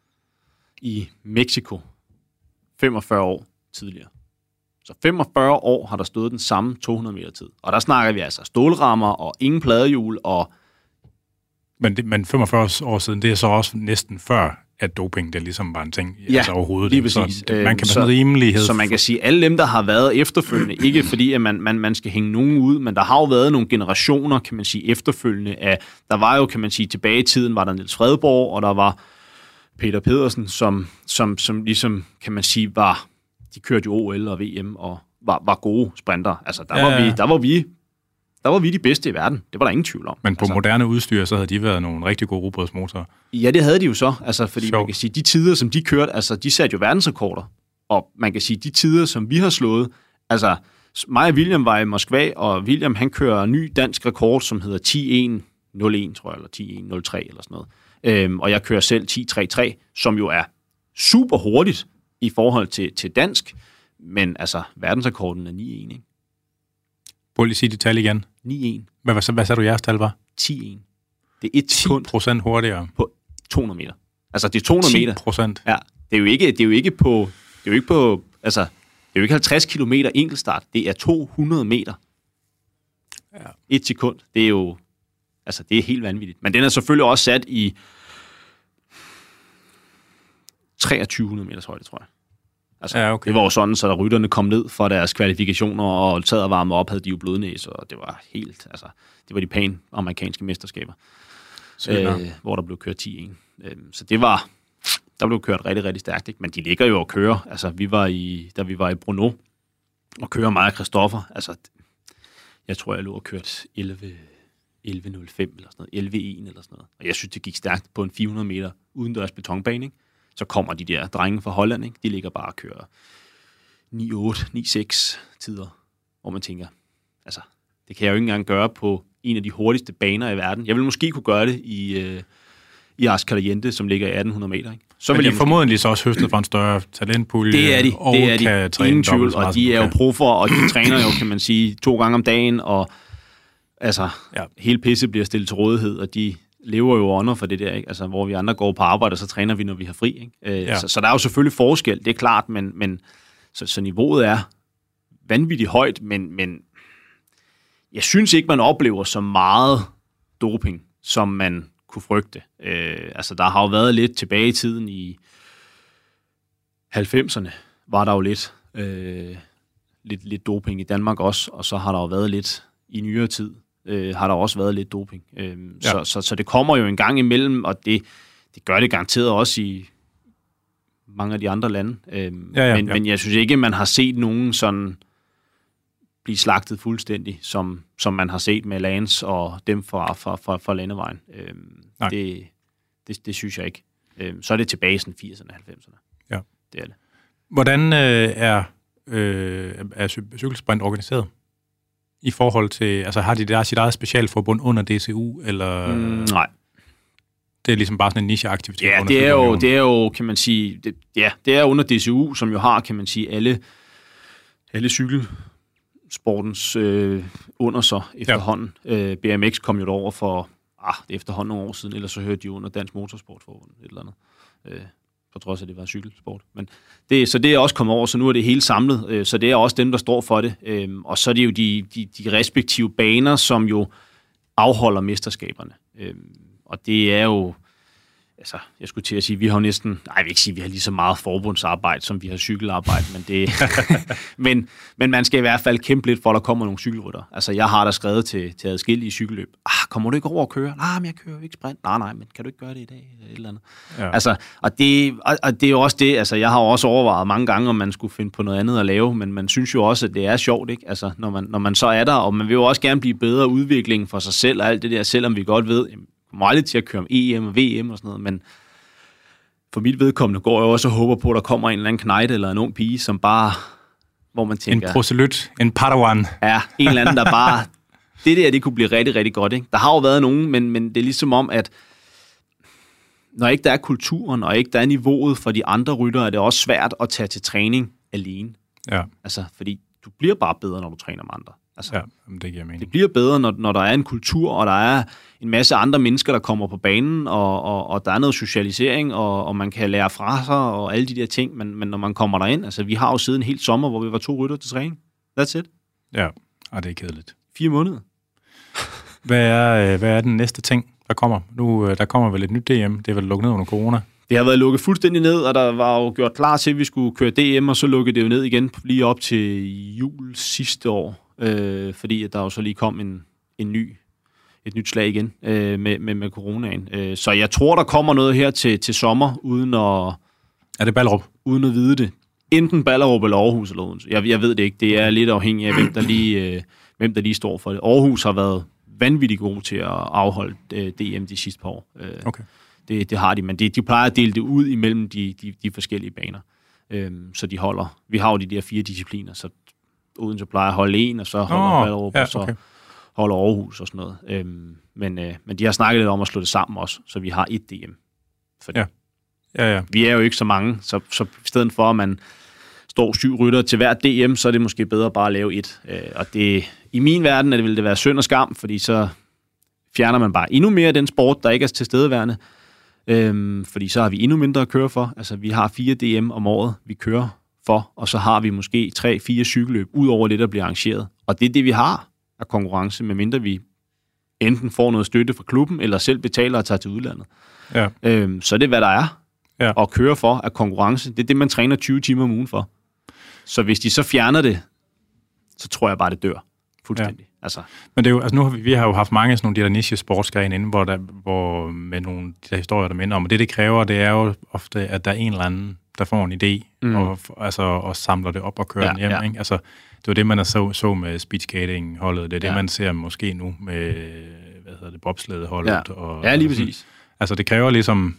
i Mexico femogfyrre år tidligere. Så femogfyrre år har der stået den samme to hundrede meter tid. Og der snakker vi altså stålrammer og ingen pladehjul. Og men, det, men femogfyrre år siden, det er så også næsten før, at doping det ligesom var en ting ja, altså overhovedet. Lige præcis. Så det, man kan med rimelighed... Så man kan sige, alle dem, der har været efterfølgende, ikke fordi at man, man, man skal hænge nogen ud, men der har jo været nogle generationer, kan man sige, efterfølgende af... Der var jo, kan man sige, tilbage i tiden, var der Niels Fredborg, og der var Peter Pedersen, som, som, som ligesom, kan man sige, var... De kørte jo O L og V M og var, var gode sprinter. Altså, der, ja, var vi, der, var vi, der var vi de bedste i verden. Det var der ingen tvivl om. Men på altså, moderne udstyr, så havde de været nogle rigtig gode rugbrødsmotorer. Ja, det havde de jo så. Altså, fordi Sjov. Man kan sige, de tider, som de kørte, altså, de satte jo verdensrekorder. Og man kan sige, de tider, som vi har slået, altså, mig og William var i Moskva, og William, han kører en ny dansk rekord, som hedder ti en nul en, tror jeg, eller ti en nul tre, eller sådan noget. Øhm, og jeg kører selv ti tre tre, som jo er super hurtigt i forhold til, til dansk, men altså, verdensrekorden er ni en, ikke? Prøv lige at sige det tal igen. ni en. Hvad, hvad, hvad sagde du, jeres tal var? ti en. Det er et sekund. ti procent hurtigere. På to hundrede meter. Altså, det er to hundrede meter. ti procent? Ja. Det er jo ikke, det er jo ikke på, det er jo ikke på, altså, det er jo ikke halvtreds kilometer enkeltstart. Det er to hundrede meter. Ja. Et sekund. Det er jo, altså, det er helt vanvittigt. Men den er selvfølgelig også sat i treogtyve hundrede meters højde, tror jeg. Altså, ja, okay. Det var jo sådan, så da rytterne kom ned for deres kvalifikationer og sad og varmede op, havde de jo blodnæse, og det var helt, altså, det var de pæne amerikanske mesterskaber, øh, hvor der blev kørt ti en. Øh, så det var, der blev kørt rigtig, rigtig stærkt, ikke? Men de ligger jo og kører. Altså, vi var i, da vi var i Brno og kører meget Christoffer, altså, jeg tror, jeg lå og kørt elleve nul fem eller sådan noget, elleve en eller sådan noget. Og jeg synes, det gik stærkt på en fire hundrede meter udendørs betonbane, ikke? Så kommer de der drenge fra Holland, ikke? De ligger bare og kører ni otte, ni seks tider, hvor man tænker, altså, det kan jeg jo ikke engang gøre på en af de hurtigste baner i verden. Jeg vil måske kunne gøre det i, øh, i Ars Caliente, som ligger i atten hundrede meter, ikke? Så vil jeg formodentlig så også høstet fra en større talentpulje. Det er de, og det er de. Kan træne ingen tvivl, og de er jo proffer, og de træner jo, kan man sige, to gange om dagen, og altså, ja. Hele pisse bliver stillet til rådighed, og de lever jo under for det der, ikke? Altså, hvor vi andre går på arbejde, og så træner vi, når vi har fri, ikke? Øh, ja. så, så der er jo selvfølgelig forskel, det er klart, men, men så, så niveauet er vanvittigt højt, men, men jeg synes ikke, man oplever så meget doping, som man kunne frygte. Øh, altså, der har jo været lidt tilbage i tiden i halvfemserne, var der jo lidt, øh, lidt, lidt doping i Danmark også, og så har der jo været lidt i nyere tid, øh, har der også været lidt doping. Øh, ja. så, så, så det kommer jo en gang imellem, og det, det gør det garanteret også i mange af de andre lande. Øh, ja, ja, men, ja. men jeg synes ikke, man har set nogen sådan blive slagtet fuldstændig, som, som man har set med Lance og dem fra, fra, fra, fra landevejen. Øh, det, det, det synes jeg ikke. Øh, så er det tilbage i sådan firserne og halvfemserne. Ja. Det er det. Hvordan øh, er, øh, er cykelsprint organiseret? I forhold til, altså har de der sit eget specialforbund under D C U, eller? Mm, nej. Det er ligesom bare sådan en nicheaktivitet. Ja, det er jo, det er jo, kan man sige, det, ja, det er under D C U, som jo har, kan man sige, alle, alle cykelsportens øh, under sig efterhånden. Ja. Øh, B M X kom jo over for, ah, det er efterhånden nogle år siden, ellers så hørte de under Dansk Motorsportforbund, et eller andet. Øh, på trods af, det var cykelsport. Men det, så det er også kommet over, så nu er det hele samlet. Øh, så det er også dem, der står for det. Øh, og så er det jo de, de, de respektive baner, som jo afholder mesterskaberne. Øh, og det er jo, altså, jeg skulle til at sige, vi har jo næsten, nej, jeg vil ikke sige, vi har lige så meget forbundsarbejde, som vi har cykelarbejde, men det, men, men man skal i hvert fald kæmpe lidt for, at der kommer nogle cykelrytter. Altså, jeg har da skrevet til, til adskillige cykelløb, ah, kommer du ikke over at køre? Nej, men jeg kører jo ikke sprint. Nej, nej, men kan du ikke gøre det i dag? Et eller andet. Ja. Altså, og det, og, og det er jo også det, altså, jeg har også overvejet mange gange, om man skulle finde på noget andet at lave, men man synes jo også, at det er sjovt, ikke? Altså, når man, når man så er der, og man vil jo også gerne blive bedre udvikling for sig selv og alt det der, selvom vi godt ved, kommer aldrig til at køre om E M og V M og sådan noget, men for mit vedkommende går jeg også og håber på, at der kommer en eller anden knejt eller en ung pige, som bare, hvor man tænker... En proselyt, en padawan. Ja, en eller anden, der bare... Det der, det kunne blive rigtig, rigtig godt, ikke? Der har jo været nogen, men, men det er ligesom om, at når ikke der er kulturen, og ikke der er niveauet for de andre ryttere, er det også svært at tage til træning alene. Ja. Altså, fordi du bliver bare bedre, når du træner med andre. Altså, ja, det giver mening. Det bliver bedre, når, når der er en kultur, og der er en masse andre mennesker, der kommer på banen, og, og, og der er noget socialisering, og, og man kan lære fra sig, og alle de der ting, men, men når man kommer derind, altså vi har jo siden en hel sommer, hvor vi var to rytter til træning. That's it. Ja, og det er kedeligt. Fire måneder. Hvad er, hvad er den næste ting, der kommer? Nu, der kommer vel et nyt D M, det er vel lukket ned under corona? Det har været lukket fuldstændig ned, og der var jo gjort klar til, at vi skulle køre D M, og så lukkede det jo ned igen lige op til jul sidste år. Øh, fordi at der jo så lige kom en, en ny, et nyt slag igen øh, med, med, med coronaen. Øh, så jeg tror, der kommer noget her til, til sommer, uden at... Er det Ballerup? Uden at vide det. Enten Ballerup eller Aarhus eller Odense. Jeg, jeg ved det ikke. Det er lidt afhængigt af, hvem der lige, øh, hvem der lige står for det. Aarhus har været vanvittigt gode til at afholde øh, D M de sidste par år. Øh, okay. det, det har de, men de, de plejer at dele det ud imellem de, de, de forskellige baner. Øh, så de holder... Vi har jo de der fire discipliner, så Odense plejer at holde en, og så holder oh, Ballerup, ja, og så okay. holder Aarhus og sådan noget. Øhm, men, øh, men de har snakket lidt om at slå det sammen også, så vi har et D M. Fordi ja. Ja, ja. Vi er jo ikke så mange, så, så i stedet for, at man står syv rytter til hver D M, så er det måske bedre bare at lave et. Øh, og det, i min verden er det, vil det være synd og skam, fordi så fjerner man bare endnu mere af den sport, der ikke er tilstedeværende. Øhm, fordi så har vi endnu mindre at køre for. Altså, vi har fire D M om året, vi kører for, og så har vi måske tre, fire cykelløb ud over det, der bliver arrangeret. Og det er det, vi har af konkurrence, medmindre vi enten får noget støtte fra klubben, eller selv betaler og tager til udlandet. Ja. Øhm, så er det, hvad der er ja. at køre for af konkurrence. Det er det, man træner tyve timer om ugen for. Så hvis de så fjerner det, så tror jeg bare, det dør fuldstændig. Ja. Altså. Men det er jo, altså nu har vi, vi har jo haft mange sådan nogle de der niche-sportsgrene inde, hvor, der, hvor med nogle de der historier, der minder om. Og det, det kræver, det er jo ofte, at der er en eller anden, der får en idé, mm. og, altså, og samler det op og kører ja, den hjem. Ja. Ikke? Altså, det var det, man så, så med speedskating-holdet. Det er det, ja. man ser måske nu med, hvad hedder det, bobslædeholdet. Ja, og, ja lige præcis. Altså, det kræver ligesom...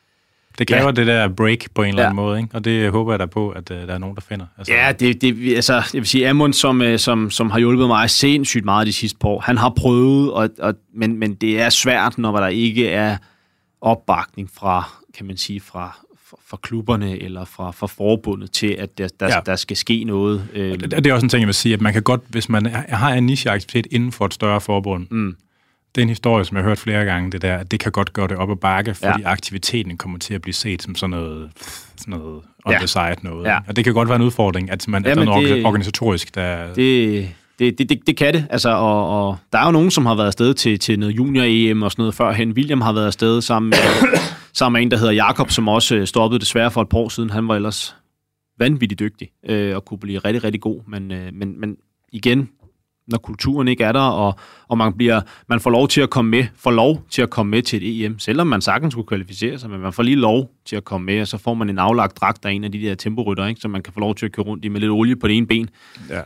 Det kræver ja. det der break på en eller anden ja. måde, ikke? Og det håber jeg da på, at uh, der er nogen, der finder. Altså. Ja, det, det, altså, jeg vil sige, Amund, som, som, som har hjulpet mig sindssygt meget de sidste par år, han har prøvet, og, og, men, men det er svært, når der ikke er opbakning fra, kan man sige, fra, fra, fra klubberne eller fra, fra forbundet til, at der, der, ja. der skal ske noget. Øh. Det, det er også en ting, jeg vil sige, at man kan godt, hvis man har en nicheaktivitet inden for et større forbund, mm. det er en historie, som jeg har hørt flere gange, det der, at det kan godt gøre det op ad bakke, fordi ja. aktiviteten kommer til at blive set som sådan noget, sådan noget on ja. the side noget. Ja. Og det kan godt være en udfordring, at man er noget det, organisatorisk, der... Det, det, det, det, det kan det, altså, og, og der er jo nogen, som har været afsted til, til noget junior-E M og sådan noget førhen. William har været afsted sammen med, sammen med en, der hedder Jakob, som også stoppede desværre for et par år siden. Han var ellers vanvittigt dygtig øh, og kunne blive rigtig, rigtig god, men, øh, men, men igen... når kulturen ikke er der, og, og man, bliver, man får lov til at komme med, får lov til at komme med til et E M, selvom man sagtens skulle kvalificere sig, men man får lige lov til at komme med, og så får man en aflagt dragt af en af de der temporytter, ikke, så man kan få lov til at køre rundt i med lidt olie på det ene ben. Ja.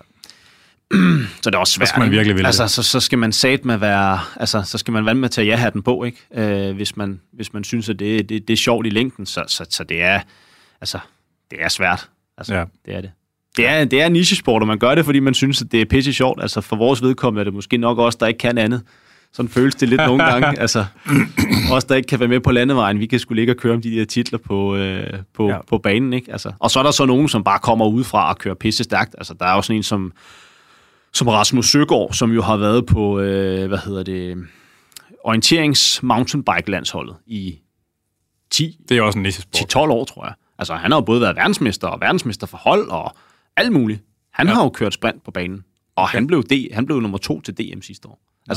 Så det er også svært. Så skal man virkelig altså, så, så skal man sat med være, altså, så skal man vande med at tage ja-hatten på, ikke? Øh, hvis, man, hvis man synes, at det, det, det er sjovt i længden, så, så, så det er, altså, det er svært. Altså, ja. det er det. Det er, det er en nichesport, og man gør det, fordi man synes, at det er pisse sjovt. Altså for vores vedkommende er det måske nok også, der ikke kan andet. Sådan føles det lidt nogle gange. Altså os, der ikke kan være med på landevejen, vi kan sgu ligge og køre om de der titler på, øh, på, ja. på banen. Ikke? Altså, og så er der så nogen, som bare kommer udefra og kører pisse stærkt. Altså der er også en som, som Rasmus Søgaard, som jo har været på, øh, hvad hedder det, orienterings mountainbike-landsholdet i ti Det er også en nichesport. ti tolv år, tror jeg. Altså han har jo både været verdensmester og verdensmester for hold og alt muligt. Han ja. har jo kørt sprint på banen, og okay. han blev D, han blev nummer to til D M sidste år. Altså,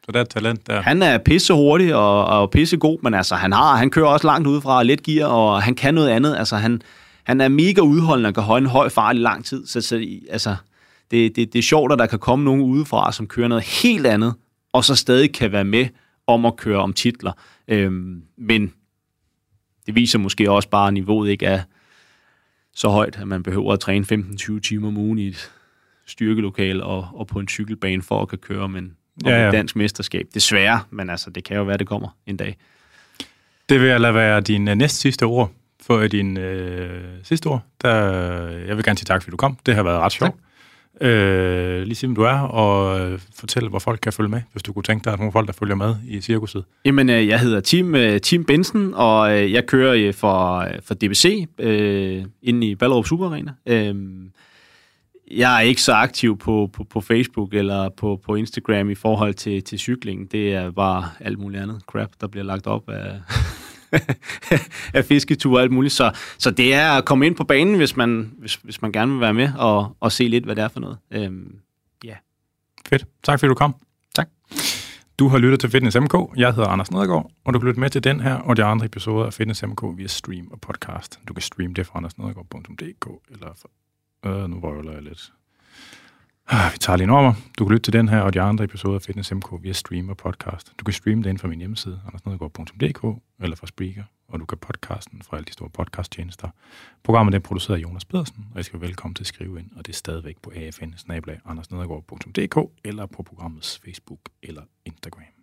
Så der er et talent der. Han er pisse hurtig og, og pisse god, men altså, han, har, han kører også langt udefra, let gear, og han kan noget andet. Altså, han, han er mega udholdende og kan holde en høj fart i lang tid. Så, så altså, det, det, det er sjovt, at der kan komme nogen udefra, som kører noget helt andet, og så stadig kan være med om at køre om titler. Øhm, men det viser måske også bare, at niveauet ikke er så højt, at man behøver at træne femten til tyve timer om ugen i et styrkelokale og, og på en cykelbane for at kan køre, men ja, ja. Et dansk mesterskab. Desværre, men altså, det kan jo være, det kommer en dag. Det vil jeg lade være din uh, næst sidste ord for din uh, sidste ord. Der, jeg vil gerne sige tak, fordi du kom. Det har været ret sjovt. Uh, lige siden du er, og uh, fortæl, hvor folk kan følge med, hvis du kunne tænke dig, at nogle folk, der følger med i cirkuset. Jamen, uh, jeg hedder Tim, uh, Tim Benson, og uh, jeg kører uh, for, uh, for D B C uh, inde i Ballerup Super Arena. Uh, Jeg er ikke så aktiv på, på, på Facebook eller på, på Instagram i forhold til, til cykling. Det er bare alt muligt andet crap, der bliver lagt op af, af fisketure og alt muligt. Så, så det er at komme ind på banen, hvis man, hvis, hvis man gerne vil være med og, og se lidt, hvad det er for noget. Øhm, yeah. Fedt. Tak fordi du kom. Tak. Du har lyttet til Fitness M K. Jeg hedder Anders Nedergaard, og du kan lytte med til den her og de andre episoder af Fitness M K via stream og podcast. Du kan streame det fra andersnedergaard punktum d k eller fra Øh, nu røvler jeg lidt. Ah, vi tager lige over. Du kan lytte til den her og de andre episoder af Fitness M K via stream og podcast. Du kan streame det ind fra min hjemmeside, andersnedergaard punktum d k, eller fra Spreaker, og du kan podcasten fra alle de store podcasttjenester. Programmet er produceret af Jonas Pedersen, og jeg skal være velkommen til at skrive ind, og det er stadigvæk på a f n bindestreg andersnedergaard punktum d k, eller på programmets Facebook eller Instagram.